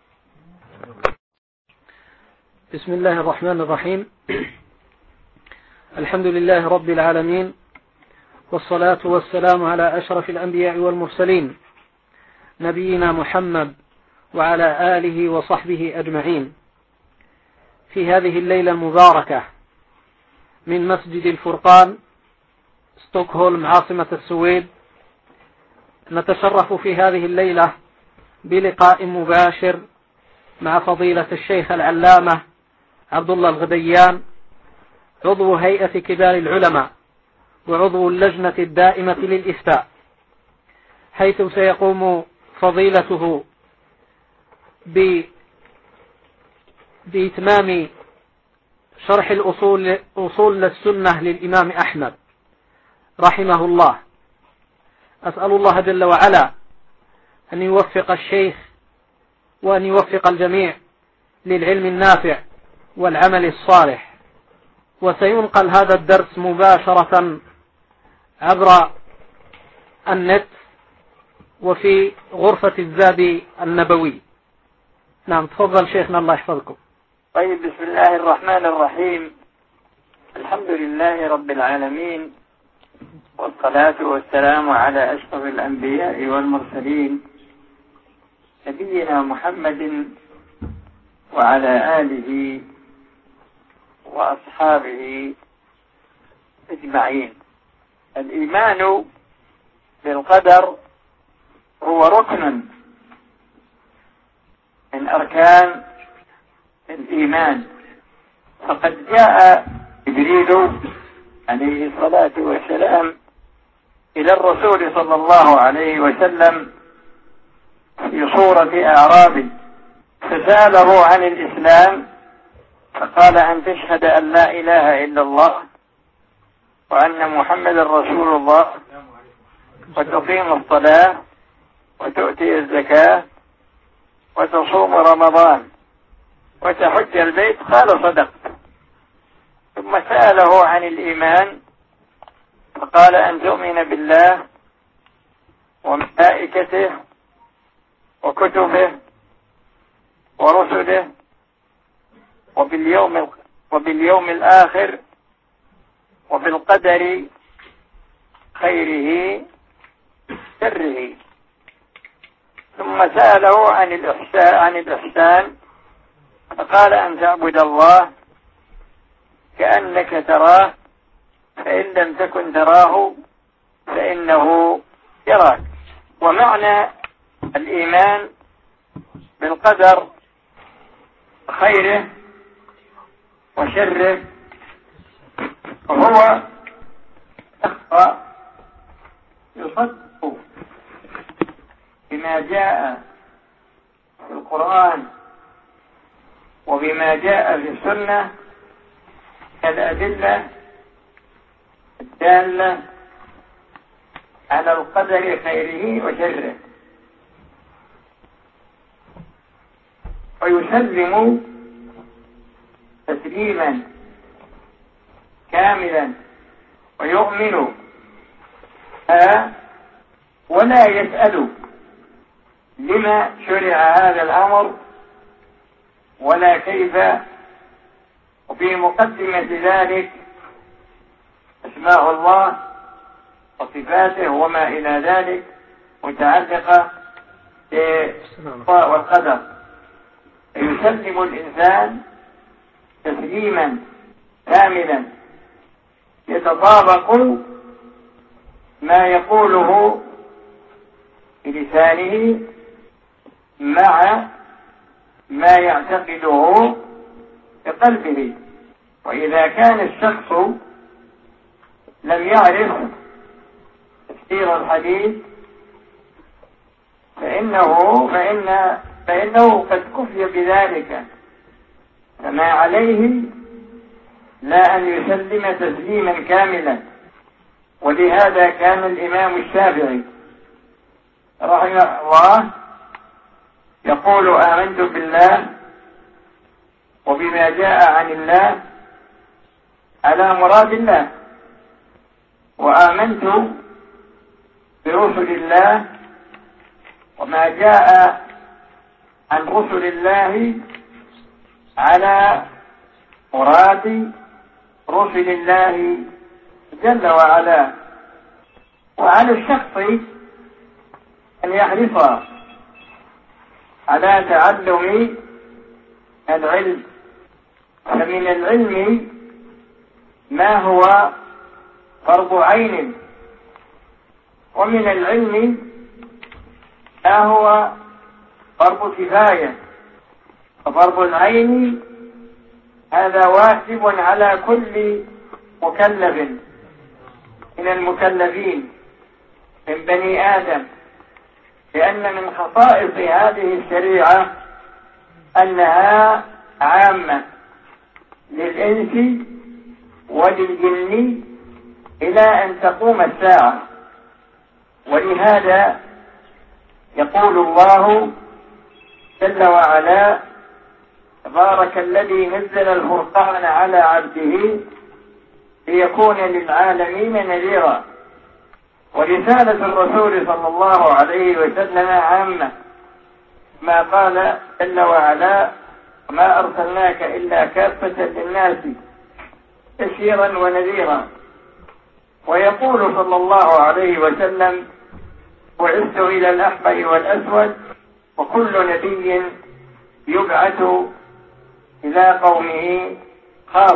S1: بسم الله الرحمن الرحيم. الحمد لله رب العالمين، والصلاة والسلام على أشرف الأنبياء والمرسلين نبينا محمد وعلى آله وصحبه أجمعين. في هذه الليلة المباركة من مسجد الفرقان ستوكهولم عاصمة السويد، نتشرف في هذه الليلة بلقاء مباشر مع فضيلة الشيخ العلامة عبد الله الغديان، عضو هيئة كبار العلماء وعضو اللجنة الدائمة للإفتاء، حيث سيقوم فضيلته بإتمام شرح أصول السنة للإمام أحمد رحمه الله. أسأل الله جل وعلا أن يوفق الشيخ وأن يوفق الجميع للعلم النافع والعمل الصالح. وسينقل هذا الدرس مباشرة عبر النت وفي غرفة الزاد النبوي. نعم تفضل شيخنا الله يحفظكم.
S2: طيب، بسم الله الرحمن الرحيم. الحمد لله رب العالمين، والصلاة والسلام على أشرف الأنبياء والمرسلين نبينا محمد وعلى آله وأصحابه أجمعين. الإيمان بالقدر هو ركن من أركان الإيمان، فقد جاء جبريل عليه الصلاة والسلام إلى الرسول صلى الله عليه وسلم في صورة أعرابي، فسأله عن الإسلام فقال أن تشهد أن لا إله إلا الله وأن محمد رسول الله وتقيم الصلاة وتؤتي الزكاة وتصوم رمضان وتحج البيت. قال صدقت. ثم سأله عن الإيمان فقال أن تؤمن بالله وملائكته وكتبه ورسله وباليوم الآخر وبالقدر خيره شره. ثم سأله عن الإحسان فقال أن تعبد الله كأنك تراه فإن لم تكن تراه فإنه يراك. ومعنى الإيمان بالقدر خيره وشره هو يصدق بما جاء في القرآن وبما جاء في السنة كالأدلة الدالة على القدر خيره وشره، ويسلم تسليما كاملا ويؤمن ولا يسأل لما شرع هذا الأمر ولا كيف. وفي مقدمة ذلك أسماء الله وصفاته وما إلى ذلك متعلقة بالقضاء والقدر. يسلم الإنسان تسليما كاملا يتطابق ما يقوله بلسانه مع ما يعتقده بقلبه. وإذا كان الشخص لم يعرف تفسير الحديث فإنه قد كفي بذلك، فما عليه لا أن يسلم تسليما كاملا. ولهذا كان الإمام الشافعي رحمه الله يقول: آمنت بالله وبما جاء عن الله على مراد الله، وآمنت برسل الله وما جاء عن رسل الله على مراد رسل الله جل وعلا. وعلى الشخص أن يحرص على تعلم العلم، فمن العلم ما هو فرض عين، ومن العلم ما هو فرض كفاية. ففرض العين هذا واجب على كل مكلف من المكلفين من بني آدم، لأن من خصائص هذه الشريعة أنها عامة للإنس وللجن إلى أن تقوم الساعة. ولهذا يقول الله جل وعلا: تبارك الذي نزل الفرقان على عبده ليكون للعالمين نذيرا. ورسالة الرسول صلى الله عليه وسلم عامة، ما قال جل وعلا: ما أرسلناك إلا كافة للناس بشيرا ونذيرا. ويقول صلى الله عليه وسلم: بعثت إلى الأحمر والأسود، وكل نبي يبعث إلى قومه خاص.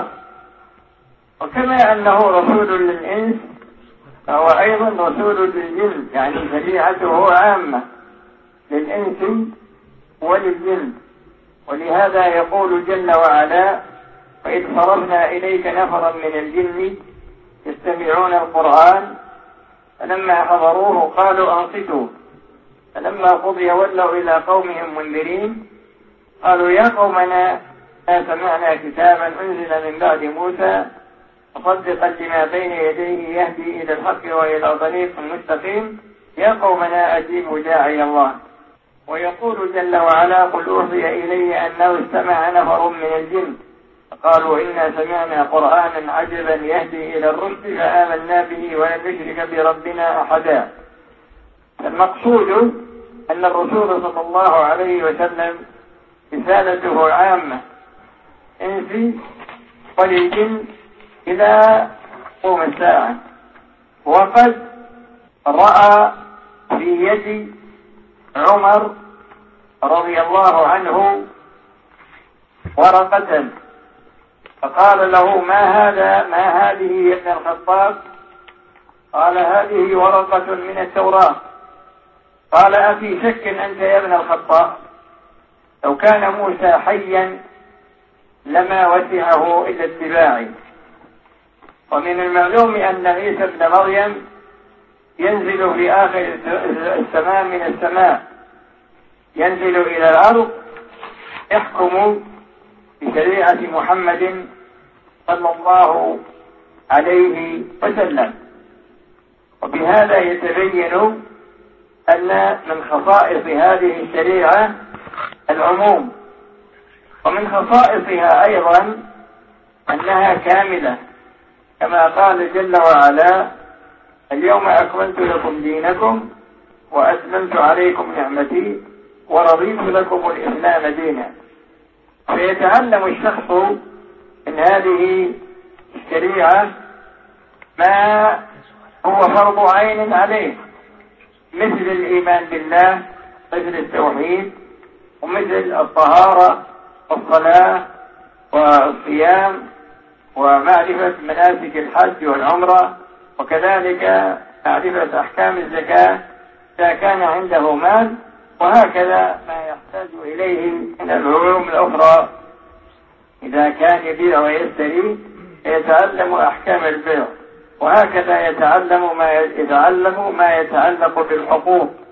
S2: وكما أنه رسول للإنس فهو أيضا رسول للجن، يعني شريعته عامة للإنس وللجن. ولهذا يقول جل وعلا: وإذ صرفنا إليك نفرا من الجن يستمعون القرآن فلما حضروه قالوا أنصتوا فلما قضي ولوا إلى قومهم منذرين قالوا يا قومنا ما سمعنا كتابا أنزل من بعد موسى مصدقا لما بين يديه يهدي إلى الحق وإلى طريق مستقيم يا قومنا أجيبوا داعي الله. ويقول جل وعلا: قل أوحي إلي أنه استمع نفر من الجن فقالوا إنا سمعنا قرآنا عجبا يهدي إلى الرشد فآمنا به ولن نشرك بربنا أحدا. المقصود أن الرسول صلى الله عليه وسلم رسالته عامة إنس وللجن إلى قوم الساعة. وقد رأى في يد عمر رضي الله عنه ورقة فقال له: ما هذه يا ابن الخطاب؟ قال: هذه ورقة من التوراة. قال: أفي شك أنت يا ابن الخطاب؟ لو كان موسى حيا لما وسعه إلا اتباعي. ومن المعلوم أن عيسى ابن مريم ينزل في آخر السماء من السماء، ينزل إلى الأرض يحكم بشريعة محمد صلى الله عليه وسلم. وبهذا يتبين أن من خصائص هذه الشريعة العموم، ومن خصائصها أيضا أنها كاملة، كما قال جل وعلا: اليوم أكملت لكم دينكم وأتممت عليكم نعمتي ورضيت لكم الإسلام دينا. فيتعلم الشخص من هذه الشريعة ما هو فرض عين عليه، مثل الإيمان بالله، مثل التوحيد، ومثل الطهارة والصلاة والصيام ومعرفة مناسك الحج والعمرة، وكذلك معرفة أحكام الزكاة إذا كان عنده مال، وهكذا ما يحتاج إليه من العلوم الأخرى. إذا كان يبيع ويشتري يتعلم أحكام البيع، وهكذا يتعلم ما يتعلق بالحقوق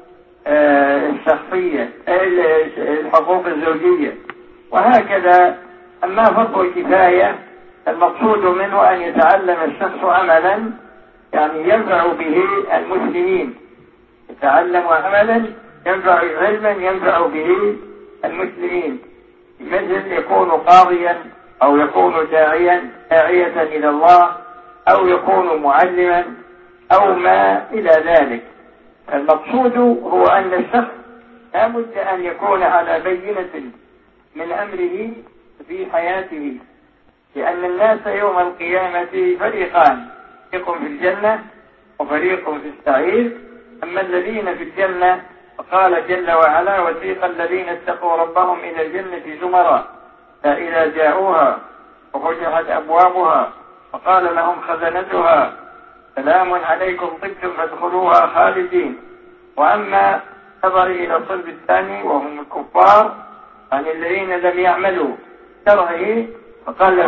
S2: الشخصية الحقوق الزوجية وهكذا. أما فرض الكفاية المقصود منه أن يتعلم الشخص عملا يعني ينفع به المسلمين، يتعلم عملا علما ينفع به المسلمين، مثل يكون قاضيا أو يكون داعية إلى الله أو يكون معلما أو ما إلى ذلك. المقصود هو أن الشخص لا بد أن يكون على بينة من أمره في حياته، لأن الناس يوم القيامة فريقان، فريق في الجنة وفريق في السعير. أما الذين في الجنة فقال جل وعلا وسيق الذين اتقوا ربهم إلى الجنة زمرا فإذا جاءوها وفتحت أبوابها فقال لهم خزنتها سلام عليكم طبتم فادخلوها خالدين. وأما نظر إلى الصنف الثاني وهم الكفار عن الذين لم يعملوا شرعه فقال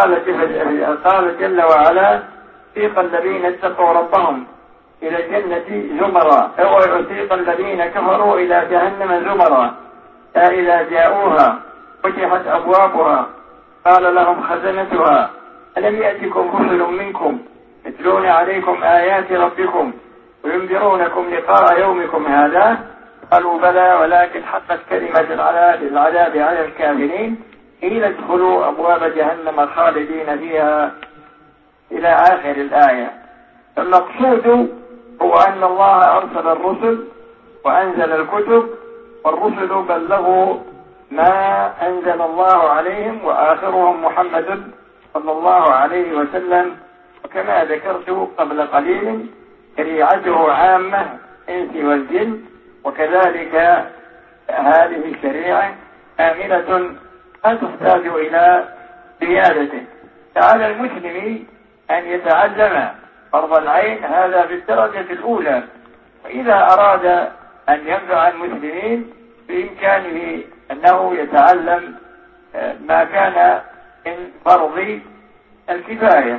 S2: قال جل وعلا سيق الذين اتقوا ربهم إلى الجنة زمرا وسيق الذين كفروا إلى جهنم زمرا فإذا جاءوها فتحت أبوابها قال لهم خزنتها ألم يأتكم رسل منكم يتلون عليكم آيات ربكم وينذرونكم لقاء يومكم هذا قالوا بلى ولكن حقت كلمة العذاب على الكافرين قيل ادخلوا أبواب جهنم خالدين فيها إلى آخر الآية. المقصود هو أن الله أرسل الرسل وأنزل الكتب والرسل بلغوا ما أنزل الله عليهم وآخرهم محمد صلى الله عليه وسلم. وكما ذكرت قبل قليل شريعته عامة الإنس والجن، وكذلك هذه الشريعة آمنة لا تحتاج إلى زيادة. فعلى المسلم أن يتعلم فرض العين هذا في الدرجة الأولى، وإذا أراد أن ينفع المسلمين بإمكانه أنه يتعلم ما كان من فرض الكفاية.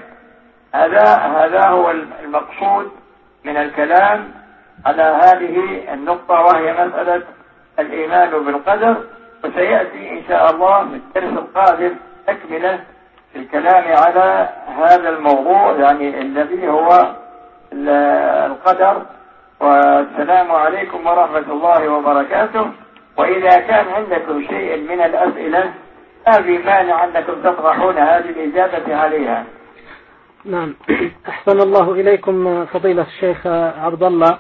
S2: هذا هو المقصود من الكلام على هذه النقطة وهي مسألة الإيمان بالقدر. وسيأتي إن شاء الله في الدرس القادم تكملة في الكلام على هذا الموضوع يعني الذي هو القدر. والسلام عليكم ورحمة الله وبركاته. وإذا كان عندكم شيء من الأسئلة لا في مانع أنكم تطرحون هذه الإجابة عليها.
S1: نعم. أحسن الله إليكم فضيلة الشيخ عبد الله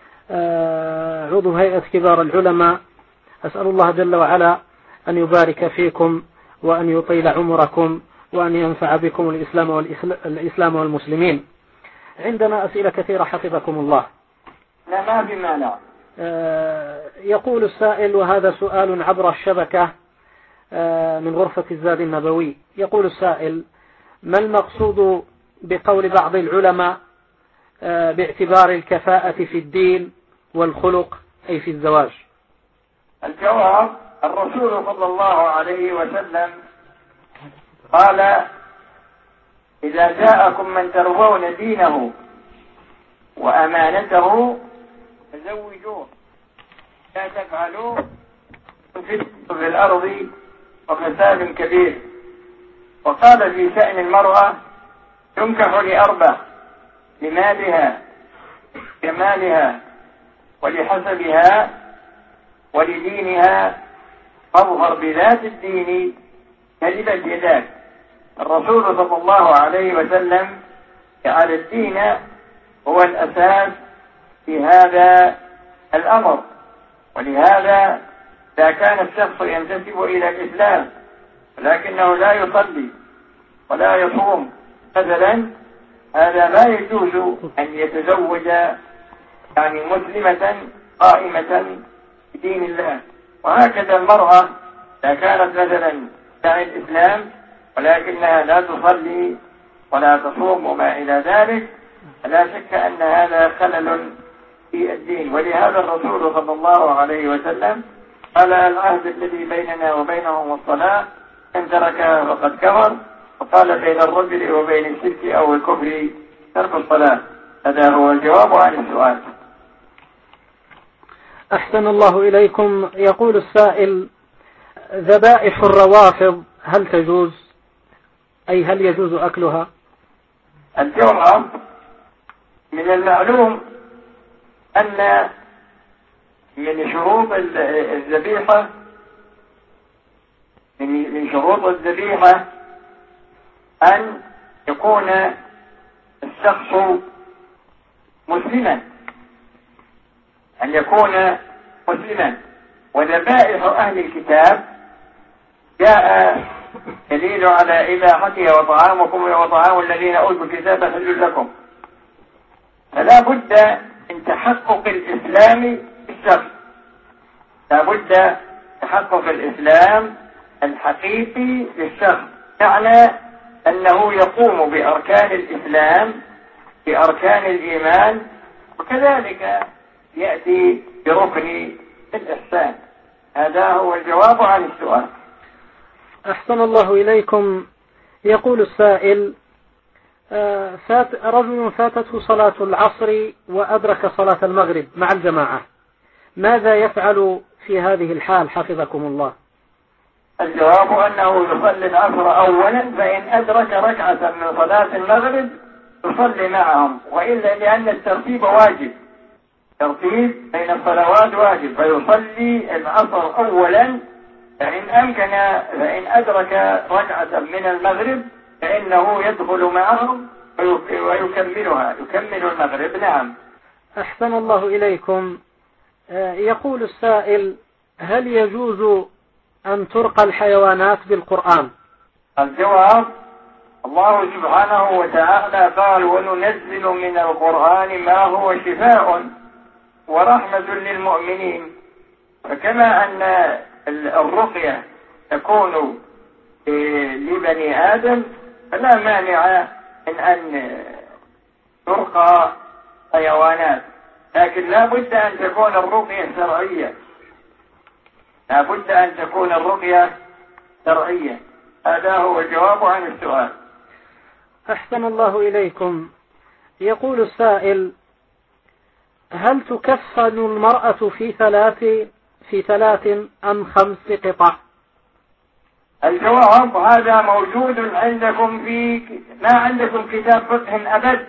S1: عضو هيئة كبار العلماء. أسأل الله جل وعلا أن يبارك فيكم وأن يطيل عمركم وأن ينفع بكم الإسلام والمسلمين. عندنا أسئلة كثيرة حفظكم الله.
S2: لا ما في مانع.
S1: يقول السائل وهذا سؤال عبر الشبكة من غرفة الزاد النبوي. يقول السائل ما المقصود بقول بعض العلماء باعتبار الكفاءة في الدين والخلق أي في الزواج؟
S2: الجواب الرسول صلى الله عليه وسلم قال إذا جاءكم من ترضون دينه وأمانته فزوجوه لا تفعلوا تفسدوا في الأرض وفساد كبير. وقال في شأن المرأة تنكح لأربع: لمالها جمالها ولحسبها ولدينها فاظهر بذات الدين كذبت يداك. الرسول صلى الله عليه وسلم جعل الدين هو الأساس في هذا الأمر. ولهذا إذا كان الشخص ينتسب إلى الإسلام ولكنه لا يصلي ولا يصوم مثلا هذا لا يجوز أن يتزوج يعني مسلمة قائمة بدين الله. وهكذا المرأة إذا كانت مثلا تدعي الإسلام ولكنها لا تصلي ولا تصوم وما إلى ذلك لا شك أن هذا خلل في الدين. ولهذا الرسول صلى الله عليه وسلم قال العهد الذي بيننا وبينهم الصلاة إن تركها فقد كفر. وقال بين الرجل وبين الشرك أو الكفر ترك الصلاة. هذا هو الجواب عن السؤال.
S1: أحسن الله إليكم. يقول السائل: ذبائح الروافض هل تجوز؟ أي هل يجوز أكلها؟
S2: الجواب: من المعلوم أن من شروط الذبيحة من شروط الذبيحة أن يكون الشخص مسلما، أن يكون مسلما. وذبائح أهل الكتاب جاء دليل على إباحتها: وطعامكم وطعام الذين أوتوا الكتاب حل لكم. فلا بد من تحقق الإسلام بالشرع، لا بد تحقق الإسلام الحقيقي للشخص، معنى أنه يقوم بأركان الإسلام بأركان الإيمان، وكذلك يأتي بركن الإحسان. هذا هو الجواب عن السؤال.
S1: أحسن الله إليكم. يقول السائل: رجل فاتته صلاة العصر وأدرك صلاة المغرب مع الجماعة، ماذا يفعل في هذه الحال حفظكم الله؟
S2: الجواب أنه يصلي العصر أولا، فإن أدرك ركعة من صلاة المغرب يصلي معهم، وإلا لأن الترتيب واجب، ترتيب بين الصلوات واجب، فيصلي العصر أولا، فإن أدرك ركعة من المغرب فإنه يدخل معهم ويكملها، يكمل المغرب. نعم.
S1: أحسن الله إليكم. يقول السائل: هل يجوز أن ترقى الحيوانات بالقرآن؟
S2: الجواب: الله سبحانه وتعالى قال: وننزل من القرآن ما هو شفاء ورحمة للمؤمنين. فكما أن الرقية تكون لبني آدم، فلا مانع من أن ترقى حيوانات، لكن لا بد أن تكون الرقية شرعية، لا بد أن تكون الرقية شرعية. هذا هو الجواب عن السؤال.
S1: أحسن الله إليكم. يقول السائل: هل تكفن المرأة في ثلاث أم 5 قطع؟
S2: الجواب: هذا موجود عندكم ما عندكم كتاب فقه أبد.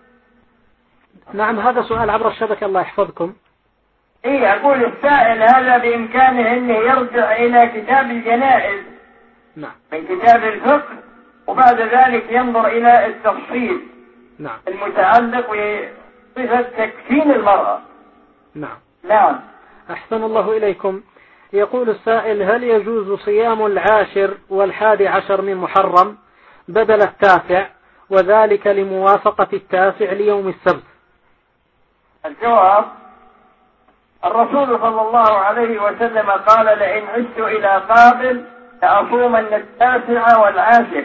S1: نعم، هذا سؤال عبر الشبكة، الله يحفظكم.
S2: أقول السائل هذا بإمكانه أن يرجع إلى كتاب الجنائز،
S1: نعم،
S2: من كتاب الفقه، وبعد ذلك ينظر إلى التفصيل،
S1: نعم،
S2: المتعلق بصفة تكفين المرأة.
S1: نعم،
S2: نعم.
S1: أحسن الله إليكم. يقول السائل: هل يجوز صيام 10 و11 من محرم بدل 9، وذلك لموافقة 9 ليوم السبت؟
S2: الجواب: الرسول صلى الله عليه وسلم قال: لئن عشت إلى قابل لأصومن 9 و10.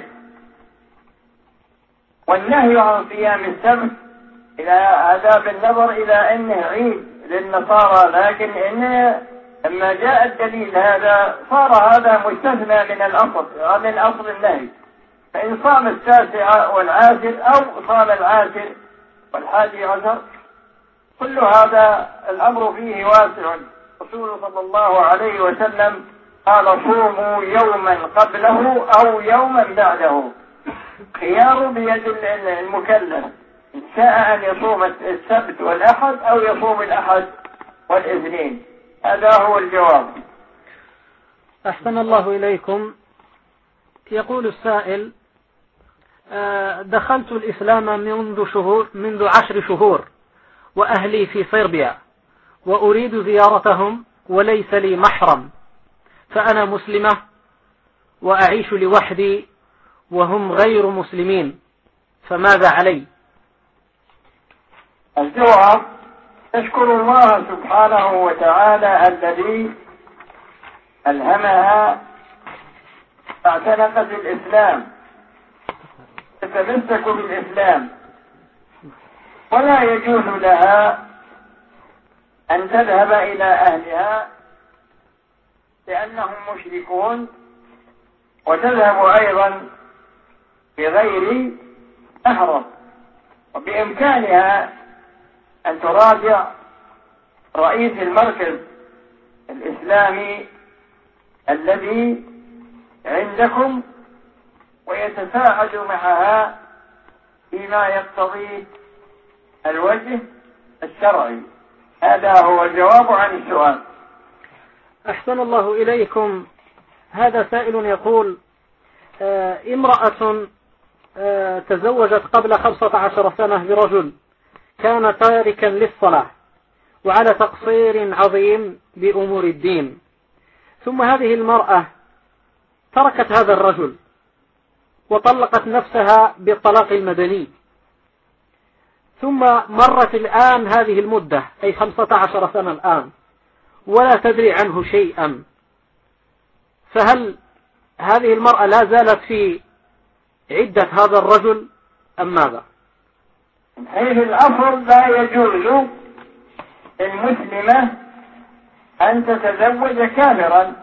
S2: والنهي عن صيام السبت إلى عذاب النظر إلى أنه عيد للنصارى، لكن لما جاء الدليل هذا صار هذا مستثنى من أصل النهي. فإن صام 9 و10 أو صام 10 و11، كل هذا الأمر فيه واسع. الرسول صلى الله عليه وسلم قال: صوموا يوما قبله أو يوما بعده، خيار بيد المكلف، إن شاء أن يصوم السبت والأحد أو يصوم الأحد والاثنين. هذا هو الجواب.
S1: أحسن الله إليكم. يقول السائل: دخلت الإسلام منذ 10 شهور، وأهلي في صربيا، وأريد زيارتهم وليس لي محرم، فأنا مسلمة وأعيش لوحدي وهم غير مسلمين، فماذا علي؟
S2: الجواب: تشكر الله سبحانه وتعالى الذي ألهمها اعتنقت الإسلام، تتمسك بالإسلام، ولا يجوز لها أن تذهب إلى أهلها لأنهم مشركون، وتذهب أيضا بغير محرم، وبإمكانها أن تراجع رئيس المركز الإسلامي الذي عندكم ويتساعد معها فيما يقتضيه الوجه الشرعي. هذا هو الجواب عن السؤال.
S1: أحسن الله إليكم. هذا سائل يقول: امرأة تزوجت قبل 15 سنة برجل كان تاركا للصلاة وعلى تقصير عظيم بأمور الدين، ثم هذه المرأة تركت هذا الرجل وطلقت نفسها بالطلاق المدني، ثم مرت الآن هذه المدة أي 15 سنة الآن ولا تدري عنه شيئا، فهل هذه المرأة لا زالت في عدة هذا الرجل أم ماذا؟
S2: حيث الأصل لا يجوز المسلمة أن تتزوج كافرا،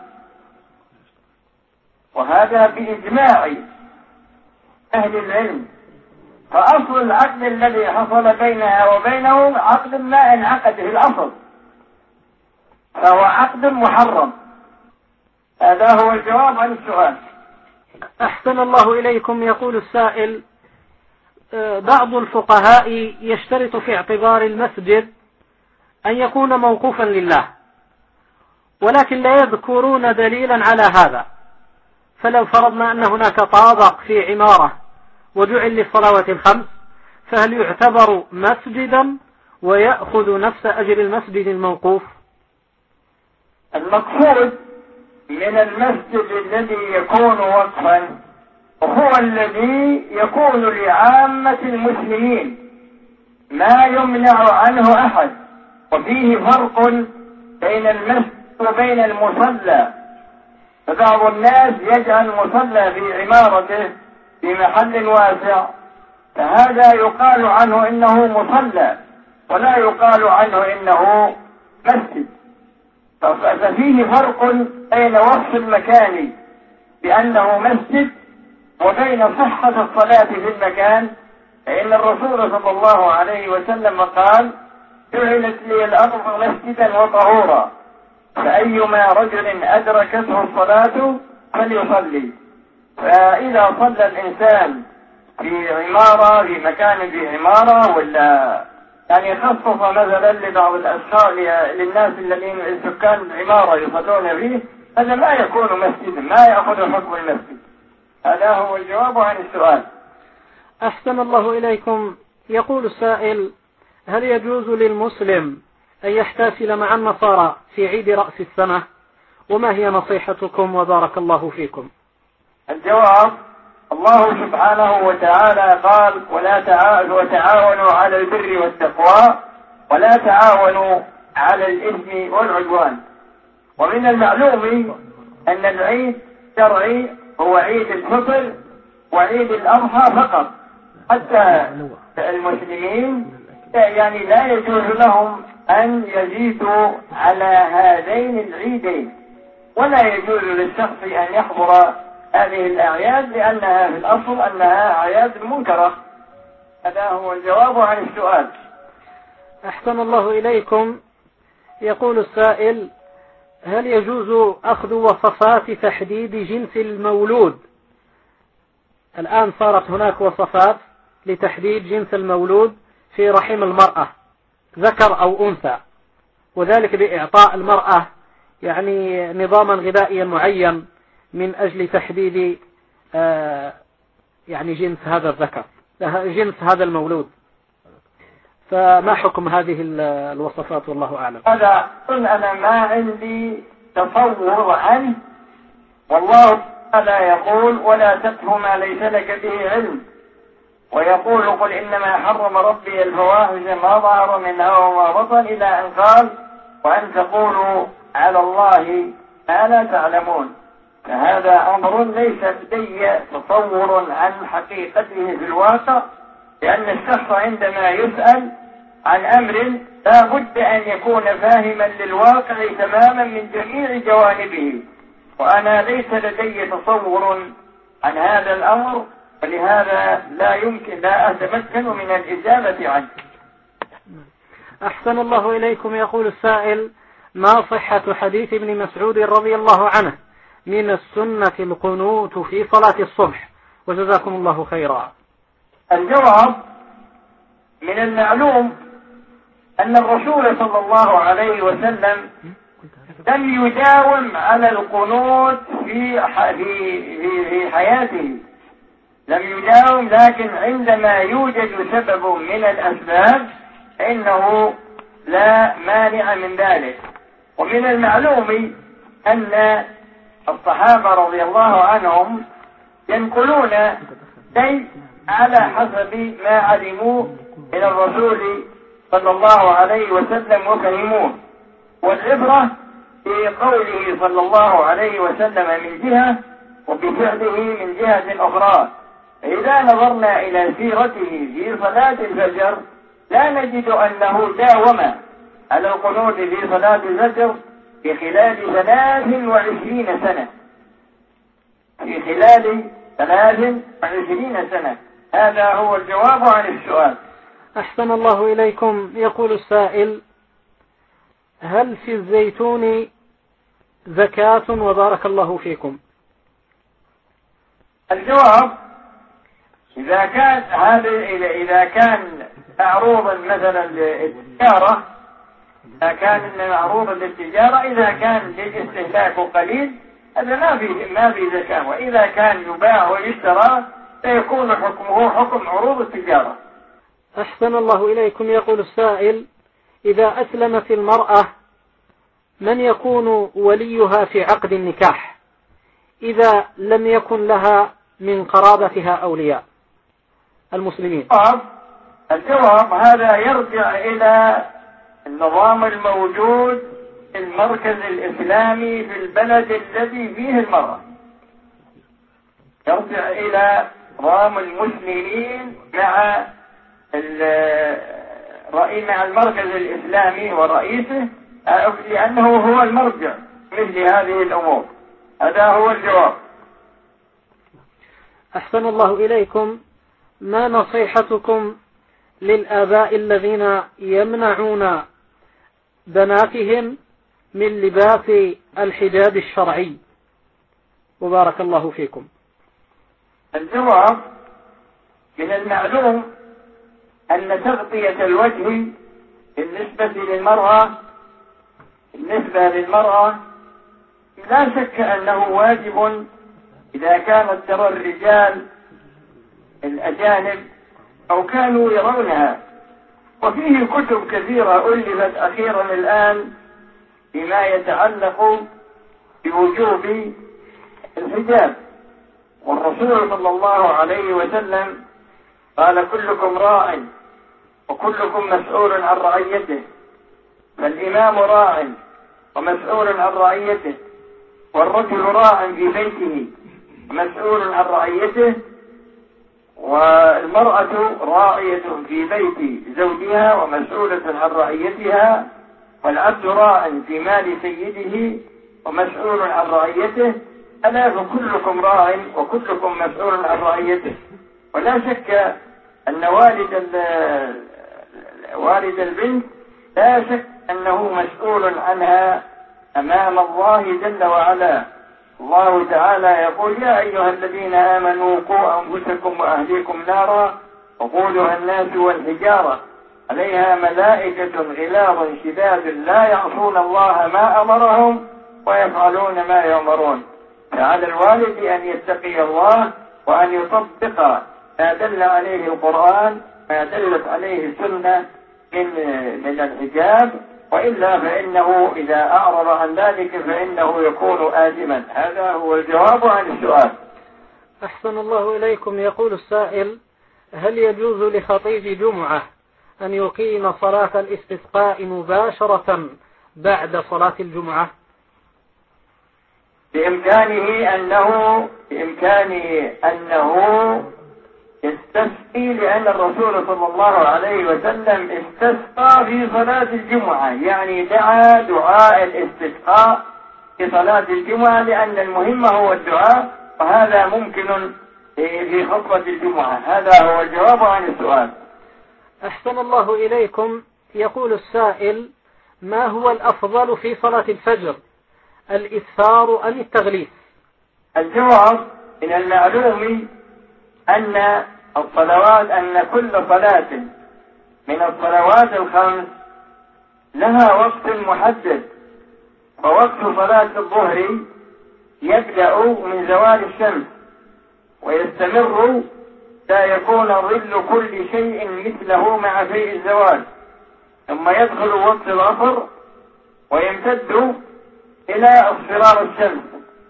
S2: وهذا بإجماع أهل العلم، فأصل العقد الذي حصل بينها وبينه عقد ما انعقد في الأصل، فهو عقد محرم. هذا هو الجواب عن السؤال.
S1: أحسن الله إليكم. يقول السائل: بعض الفقهاء يشترط في اعتبار المسجد أن يكون موقوفا لله، ولكن لا يذكرون دليلا على هذا، فلو فرضنا أن هناك طابق في عمارة وجعل للصلوات الخمس، فهل يعتبر مسجدا ويأخذ نفس أجر المسجد الموقوف؟
S2: المقصود من المسجد الذي يكون وقفا وهو الذي يكون لعامة المسلمين ما يمنع عنه أحد، وفيه فرق بين المسجد وبين المصلى، فبعض الناس يجعل المصلى في عمارته في محل واسع، فهذا يقال عنه إنه مصلى ولا يقال عنه إنه مسجد. ففيه فرق بين وصف المكان بأنه مسجد وبين صحة الصلاة في المكان، فإن الرسول صلى الله عليه وسلم قال: جعلت لي الأرض مسجدا وطهورا، فأيما رجل أدركته الصلاة فليصلي. فإذا صلى الإنسان في عمارة في مكان في عمارة، ولا يعني خصص مثلا لبعض الأشخاص للناس الذين سكان العمارة يصلون فيه، هذا ما يكون مسجدا، ما يأخذ حكم المسجد. هذا هو الجواب عن السؤال.
S1: أحسن الله إليكم. يقول السائل: هل يجوز للمسلم أن يحتفل مع النصارى في عيد رأس السنة؟ وما هي نصيحتكم وبارك الله فيكم؟
S2: الجواب: الله سبحانه وتعالى قال: وتعاونوا على البر والتقوى ولا تعاونوا على الإثم والعدوان. ومن المعلوم أن العيد الشرعي هو عيد الفطر وعيد الأضحى فقط، حتى المسلمين يعني لا يجوز لهم أن يزيدوا على هذين العيدين، ولا يجوز للشخص أن يحضر هذه الأعياد لأنها في الأصل أنها أعياد منكرة. هذا هو الجواب عن السؤال.
S1: أحسن الله إليكم. يقول السائل: هل يجوز أخذ وصفات تحديد جنس المولود؟ الآن صارت هناك وصفات لتحديد جنس المولود في رحم المرأة ذكر أو أنثى، وذلك بإعطاء المرأة يعني نظاما غذائيا معين من أجل تحديد يعني جنس هذا الذكر، جنس هذا المولود. فما حكم هذه الوصفات والله أعلم؟
S2: هذا أنا ما عندي تصور عنه، والله تعالى يقول: ولا تقف ما ليس لك به علم، ويقول: قل إنما حرم ربي الفواحش ما ظهر منها وما بطن، إلى أن قال: وأن تقولوا على الله ما لا تعلمون. فهذا أمر ليس لدي تصور عن حقيقته في الواقع، لأن الشخص عندما يسأل عن أمر لا بد أن يكون فاهما للواقع تماما من جميع جوانبه، وأنا ليس لدي تصور عن هذا الأمر، ولهذا لا أتمكن من الإجابة عنه.
S1: أحسن الله إليكم. يقول السائل: ما صحة حديث ابن مسعود رضي الله عنه من السنة القنوت في صلاة الصبح؟ وجزاكم الله خيرا.
S2: الجواب: من المعلوم أن الرسول صلى الله عليه وسلم لم يداوم على القنوت في حياته، لم يداوم، لكن عندما يوجد سبب من الأسباب فإنه لا مانع من ذلك. ومن المعلوم أن الصحابة رضي الله عنهم ينقلون شيء على حسب ما علموا من الرسول صلى الله عليه وسلم وفهموه، والعبرة في قوله صلى الله عليه وسلم من جهة وبفعله من جهة أخرى. فإذا نظرنا إلى سيرته في صلاة الفجر لا نجد أنه داوم على القنوت في صلاة الفجر في خلال 23 سنة، في خلال 23 سنة. هذا هو الجواب عن السؤال.
S1: أحسن الله إليكم. يقول السائل: هل في الزيتون زكاة؟ وبارك الله فيكم.
S2: الجواب: إذا كان معروضا مثلا للتجارة، إذا كان معروضا للتجارة، إذا كان للاستهلاك قليل، هذا ما في زكاة. وإذا كان يباع ويشترى فيكون حكمه حكم عروض التجارة.
S1: أحسن الله إليكم. يقول السائل: إذا أسلمت المرأة من يكون وليها في عقد النكاح إذا لم يكن لها من قرابتها أولياء المسلمين؟
S2: الجواب: هذا يرجع إلى النظام الموجود في المركز الإسلامي في البلد الذي فيه المرأة، يرجع إلى نظام المسلمين مع المركز الإسلامي ورئيسه، لأنه هو المرجع مثل هذه الأمور. هذا هو الجواب.
S1: أحسن الله إليكم. ما نصيحتكم للآباء الذين يمنعون بناتهم من لباس الحجاب الشرعي؟ وبارك الله فيكم.
S2: الجواب: من المعلوم أن تغطية الوجه بالنسبة للمرأة لا شك أنه واجب إذا كانت ترى الرجال الأجانب أو كانوا يرونها. وفيه كتب كثيرة ألفت أخيرا الآن بما يتعلق بوجوب الحجاب. والرسول صلى الله عليه وسلم قال: كلكم راع وكلكم مسؤول عن رعيته، فالإمام راع ومسؤول عن رعيته، والرجل راع في بيته مسؤول عن رعيته، والمرأة راعية في بيت زوجها ومسؤولة عن رعيتها، والعبد راع في مال سيده ومسؤول عن رعيته. ألا فكلكم راع وكلكم مسؤول عن رعيته. ولا شك أن والد البنت لا شك أنه مسؤول عنها أمام الله جل وعلا. الله تعالى يقول: يا أيها الذين آمنوا قوا أنفسكم وأهليكم نارا وقودها الناس والحجارة عليها ملائكة غلاظ شداد لا يعصون الله ما أمرهم ويفعلون ما يؤمرون. فعلى الوالد أن يتقي الله وأن يطبق ما دل عليه القرآن، ما دلت عليه السنة من الحجاب، وإلا فإنه إذا أعرض عن ذلك فإنه يكون آثما. هذا هو الجواب عن السؤال.
S1: أحسن الله إليكم. يقول السائل: هل يجوز لخطيب جمعة أن يقيم صلاة الاستسقاء مباشرة بعد صلاة الجمعة؟
S2: بإمكانه أنه يستسقي، لأن الرسول صلى الله عليه وسلم استسقى في صلاة الجمعة، يعني دعا دعاء الاستسقاء في صلاة الجمعة، لأن المهم هو الدعاء، وهذا ممكن في خطبة الجمعة. هذا هو الجواب عن السؤال.
S1: أحسن الله إليكم. يقول السائل: ما هو الأفضل في صلاة الفجر، الإسفار أم التغليف؟
S2: الجواب: من المعلوم أن كل صلاة من الصلوات الخمس لها وقت محدد. فوقت صلاة الظهر يبدأ من زوال الشمس ويستمر لا يكون ظل كل شيء مثله مع شيء الزوال، ثم يدخل وقت العصر ويمتد إلى اصفرار الشمس،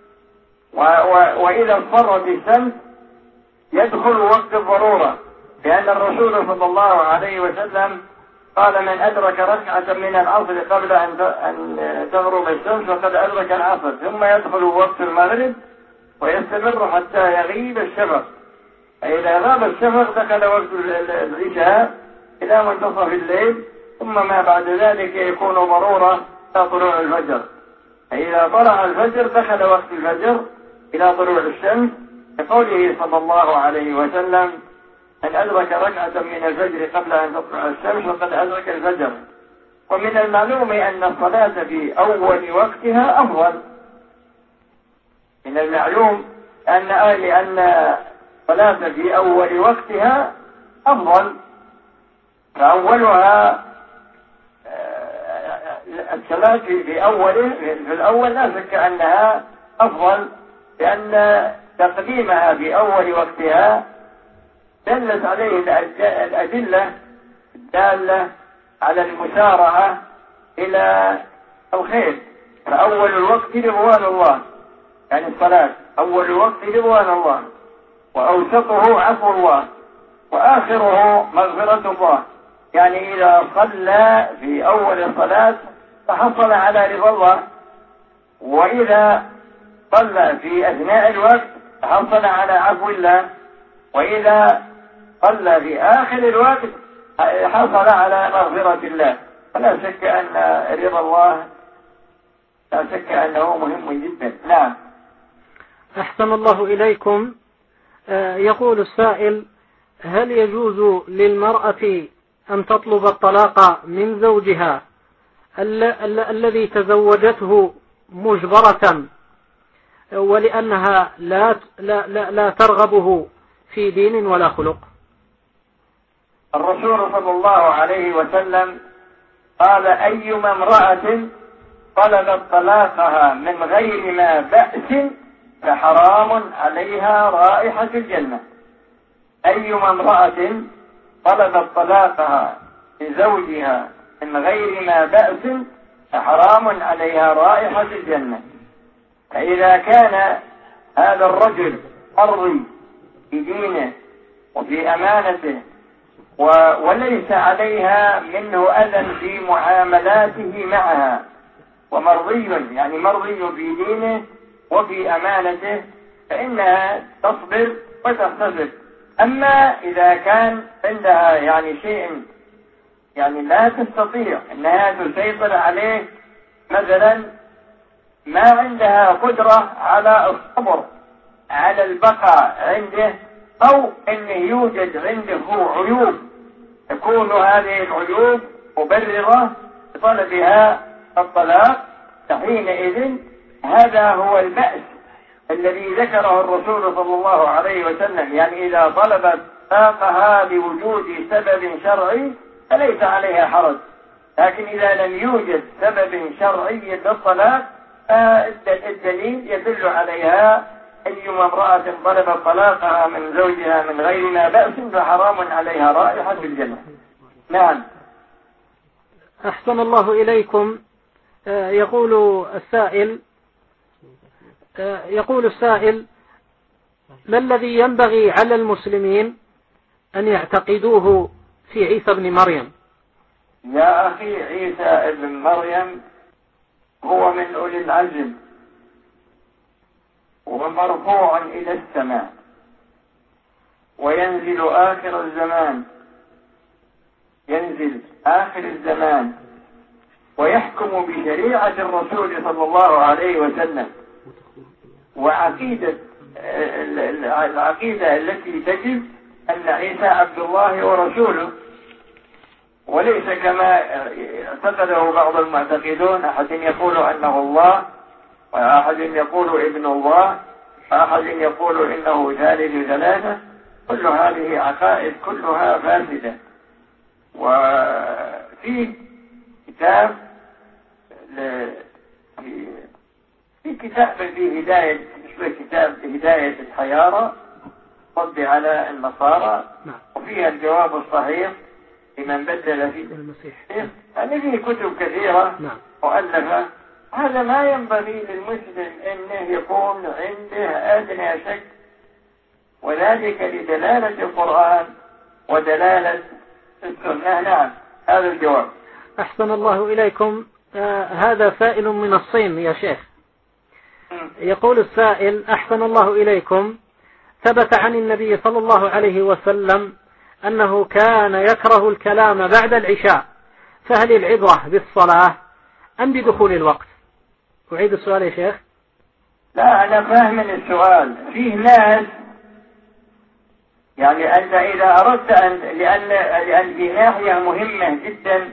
S2: وإذا اصفرت الشمس يدخل وقت الضرورة، لأن الرسول صلى الله عليه وسلم قال: من أدرك ركعة من العصر قبل أن تغرب الشمس فقد أدرك العصر. ثم يدخل وقت المغرب ويستمر حتى يغيب الشفق، فإذا غاب الشفق دخل وقت العشاء إلى منتصف الليل، ثم ما بعد ذلك يكون ضرورة إلى طلوع الفجر. فإذا طلع الفجر دخل وقت الفجر إلى طلوع الشمس، لقوله صلى الله عليه وسلم: من أدرك ركعة من الفجر قبل أن تطلع الشمس فقد أدرك الفجر. ومن المعلوم أن الصلاة في أول وقتها أفضل. من المعلوم لأن الصلاة في أول وقتها أفضل، فأولها الصلاة في الأول لا شك أنها أفضل، لأن تقديمها في أول وقتها دلت عليه الأدلة الدالة على المسارعة إلى الخير. فأول الوقت رضوان الله، يعني الصلاة أول الوقت رضوان الله، وأوسطه عفو الله، وآخره مغفرة الله. يعني إذا صلى في أول الصلاة فحصل على رضا الله، وإذا صلى في أثناء الوقت حصل على عفو الله، وإذا صلى في آخر الوقت حصل على مغفرة الله. فلا شك أن رضا الله لا شك أنه مهم جدا. نعم.
S1: أحسن الله إليكم. يقول السائل: هل يجوز للمرأة أن تطلب الطلاق من زوجها الذي تزوجته مجبرة ولأنها لا ترغبه في دين ولا خلق؟
S2: الرسول صلى الله عليه وسلم قال: أيما امرأة طلبت طلاقها من غير ما بأس فحرام عليها رائحة الجنة. أيما امرأة طلبت طلاقها لزوجها من غير ما بأس فحرام عليها رائحة الجنة. فإذا كان هذا الرجل مرضي في دينه وفي أمانته وليس عليها منه أذى في معاملاته معها، ومرضي يعني مرضي في دينه وفي أمانته، فإنها تصبر وتغتسل. أما إذا كان عندها يعني شيء يعني لا تستطيع أنها تسيطر عليه، مثلا ما عندها قدرة على الصبر على البقاء عنده، أو أنه يوجد عنده عيوب تكون هذه العيوب مبررة لطلبها الطلاق، فحينئذ هذا هو البأس الذي ذكره الرسول صلى الله عليه وسلم. يعني إذا طلبت طلاقها لوجود سبب شرعي فليس عليها حرج، لكن إذا لم يوجد سبب شرعي للطلاق فالدليل يدل عليها: أيما امرأة طلبت طلاقها من زوجها من غير ما بأس فحرام عليها رائحة الجنة. نعم.
S1: أحسن الله إليكم. يقول السائل: ما الذي ينبغي على المسلمين أن يعتقدوه في عيسى ابن مريم؟
S2: يا أخي، عيسى ابن مريم هو من أولي العزم ومرفوع إلى السماء، وينزل آخر الزمان، ينزل آخر الزمان ويحكم بشريعة الرسول صلى الله عليه وسلم. العقيدة التي تجب أن عيسى عبد الله ورسوله، وليس كما اعتقده بعض المعتقدون، أحد يقول أنه الله، وأحد يقول ابن الله، وأحد يقول إنه ثالث ثلاثة. كل هذه عقائد كلها فاسدة. وفي كتاب في كتاب في هداية، كتاب هداية الحيارى رد على النصارى، وفيها الجواب الصحيح لمن بدل في المسيح. يعني فيه كتب كثيرة مؤلفة. هذا ما ينبغي للمسلم أنه يكون عنده أدنى شك، وذلك لدلالة القرآن ودلالة السنة. نعم، هذا الجواب.
S1: أحسن الله إليكم. هذا سائل من الصين يا شيخ. يقول السائل: أحسن الله إليكم، ثبت عن النبي صلى الله عليه وسلم أنه كان يكره الكلام بعد العشاء، فهل العبرة بالصلاة أم بدخول الوقت؟ أعيد السؤال يا شيخ.
S2: لا، أنا فاهم السؤال. فيه ناس يعني أنت إذا أردت لأن في ناحية مهمة جدا،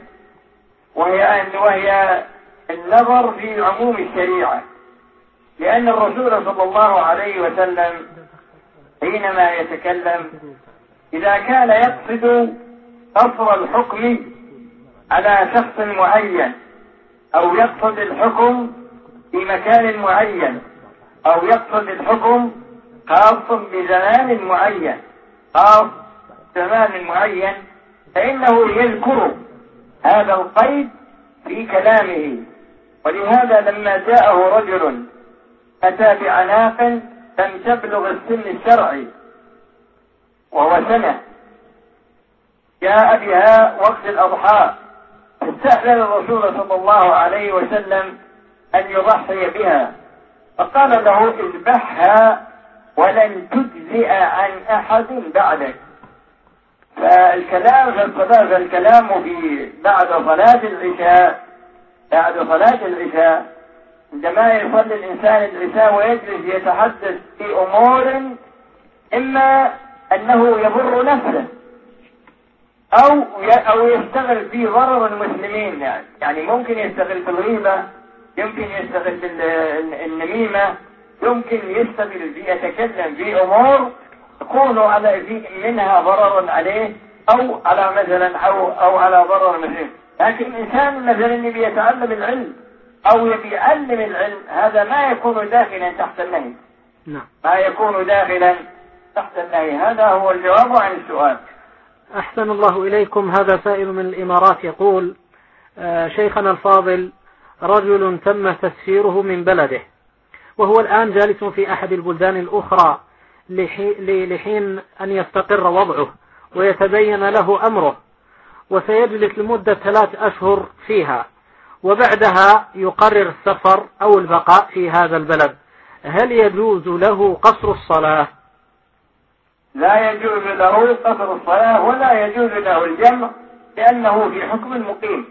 S2: وهي النظر في عموم الشريعة. لأن الرسول صلى الله عليه وسلم حينما يتكلم إذا كان يقصد قصر الحكم على شخص معين، أو يقصد الحكم في مكان معين، أو يقصد الحكم خاص بزمان معين، خاص زمان معين، فإنه يذكر هذا القيد في كلامه. ولهذا لما جاءه رجل أتى بعناق لم تبلغ السن الشرعي وهو سنة، جاء بها وقت الأضحى، فاستأذن الرسول صلى الله عليه وسلم أن يضحي بها، فقال له: اذبحها ولن تجزئ عن أحد بعدك. فالكلام في الصلاة، فالكلام في بعد صلاة العشاء عندما يصلي الإنسان العشاء ويجلس يتحدث في أمور إما أنه يضر نفسه أو يشتغل في ضرر المسلمين. يعني ممكن يشتغل في الغيبة، يمكن يشتغل في النميمة، يمكن يشتغل في يتكلم في أمور يكون على منها ضرر عليه أو على مثلا أو على ضرر المسلمين. لكن إنسان مثلا يبي يتعلم العلم أو يبي يعلم العلم، هذا ما يكون داخلا تحت النهي. ما يكون داخلا تحت النهي. هذا هو الجواب عن السؤال.
S1: أحسن الله إليكم. هذا سائل من الإمارات يقول: شيخنا الفاضل، رجل تم تسفيره من بلده، وهو الآن جالس في أحد البلدان الأخرى لحين أن يستقر وضعه ويتبين له أمره، وسيجلس لمدة 3 أشهر فيها، وبعدها يقرر السفر أو البقاء في هذا البلد. هل يجوز له قصر الصلاة؟
S2: لا يجوز له قصر الصلاة، ولا يجوز له الجمع، لأنه في حكم المقيم.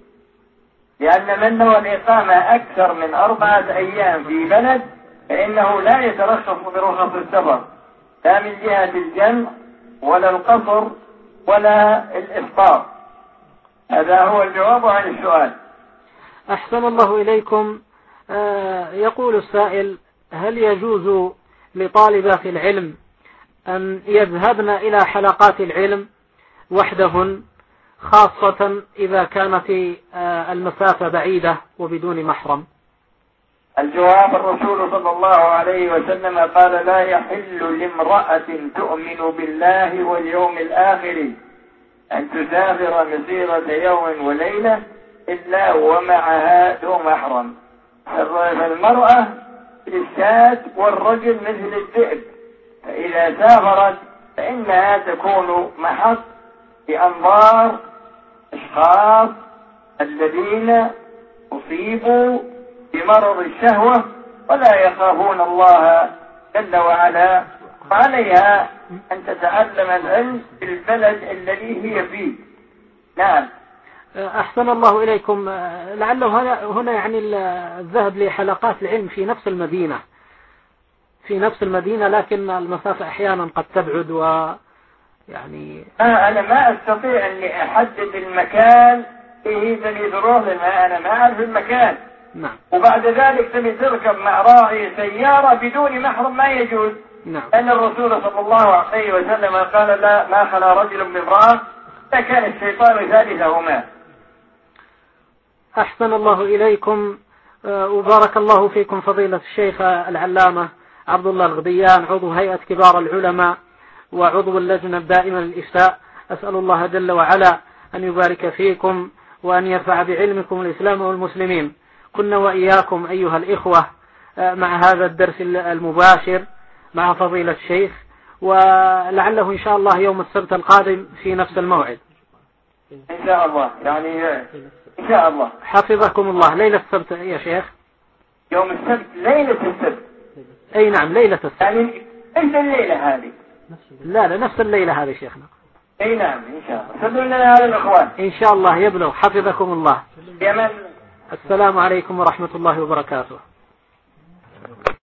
S2: لأن من نوى الإقامة أكثر من 4 أيام في بلد فإنه لا يترخص برخص السفر، لا من جهة الجمع ولا القصر ولا الإفطار. هذا هو الجواب عن السؤال.
S1: أحسن الله إليكم. يقول السائل: هل يجوز لطالبات العلم أن يذهبن إلى حلقات العلم وحدهن، خاصة إذا كانت المسافة بعيدة وبدون محرم؟
S2: الجواب: الرسول صلى الله عليه وسلم قال: لا يحل لامرأة تؤمن بالله واليوم الآخر أن تسافر مسيرة يوم وليلة إلا ومعها ذو محرم. فالمرأة للشاة والرجل مثل الذئب، فإذا سافرت فإنها تكون محط بأنظار أشخاص الذين أصيبوا بمرض الشهوة ولا يخافون الله جل وعلا، وعليها أن تتعلم العلم في البلد الذي هي فيه. نعم.
S1: أحسن الله إليكم. لعله هنا يعني الذهب لحلقات العلم في نفس المدينة، لكن المسافة أحيانا قد تبعد يعني
S2: أنا ما أستطيع أني أحدد المكان فيه تبي تروح، لأن أنا ما أعرف المكان.
S1: نعم.
S2: وبعد ذلك تبي تركب مع راعي سيارة بدون محرم ما يجوز.
S1: نعم.
S2: أن الرسول صلى الله عليه وسلم قال لا ما خلا رجل بامرأة فكان الشيطان ثالثهما.
S1: أحسن الله إليكم وبارك الله فيكم فضيلة الشيخ العلامة عبد الله الغديان، عضو هيئة كبار العلماء وعضو اللجنة الدائمة للإفتاء. أسأل الله جل وعلا أن يبارك فيكم وأن يرفع بعلمكم الإسلام والمسلمين. كنا وإياكم أيها الإخوة مع هذا الدرس المباشر مع فضيلة الشيخ، ولعله إن شاء الله يوم السبت القادم في نفس الموعد
S2: إن شاء الله. يعني إن شاء الله.
S1: حفظكم الله. ليلة السبت يا شيخ؟
S2: يوم السبت ليلة السبت.
S1: أي نعم ليلة السبت.
S2: يعني إيش الليلة هذه؟
S1: لا نفس الليلة هذه شيخنا.
S2: أي نعم إن شاء الله. سلموا لنا على الإخوان
S1: إن شاء الله يبلغ. حفظكم الله.
S2: يمن.
S1: السلام عليكم ورحمة الله وبركاته.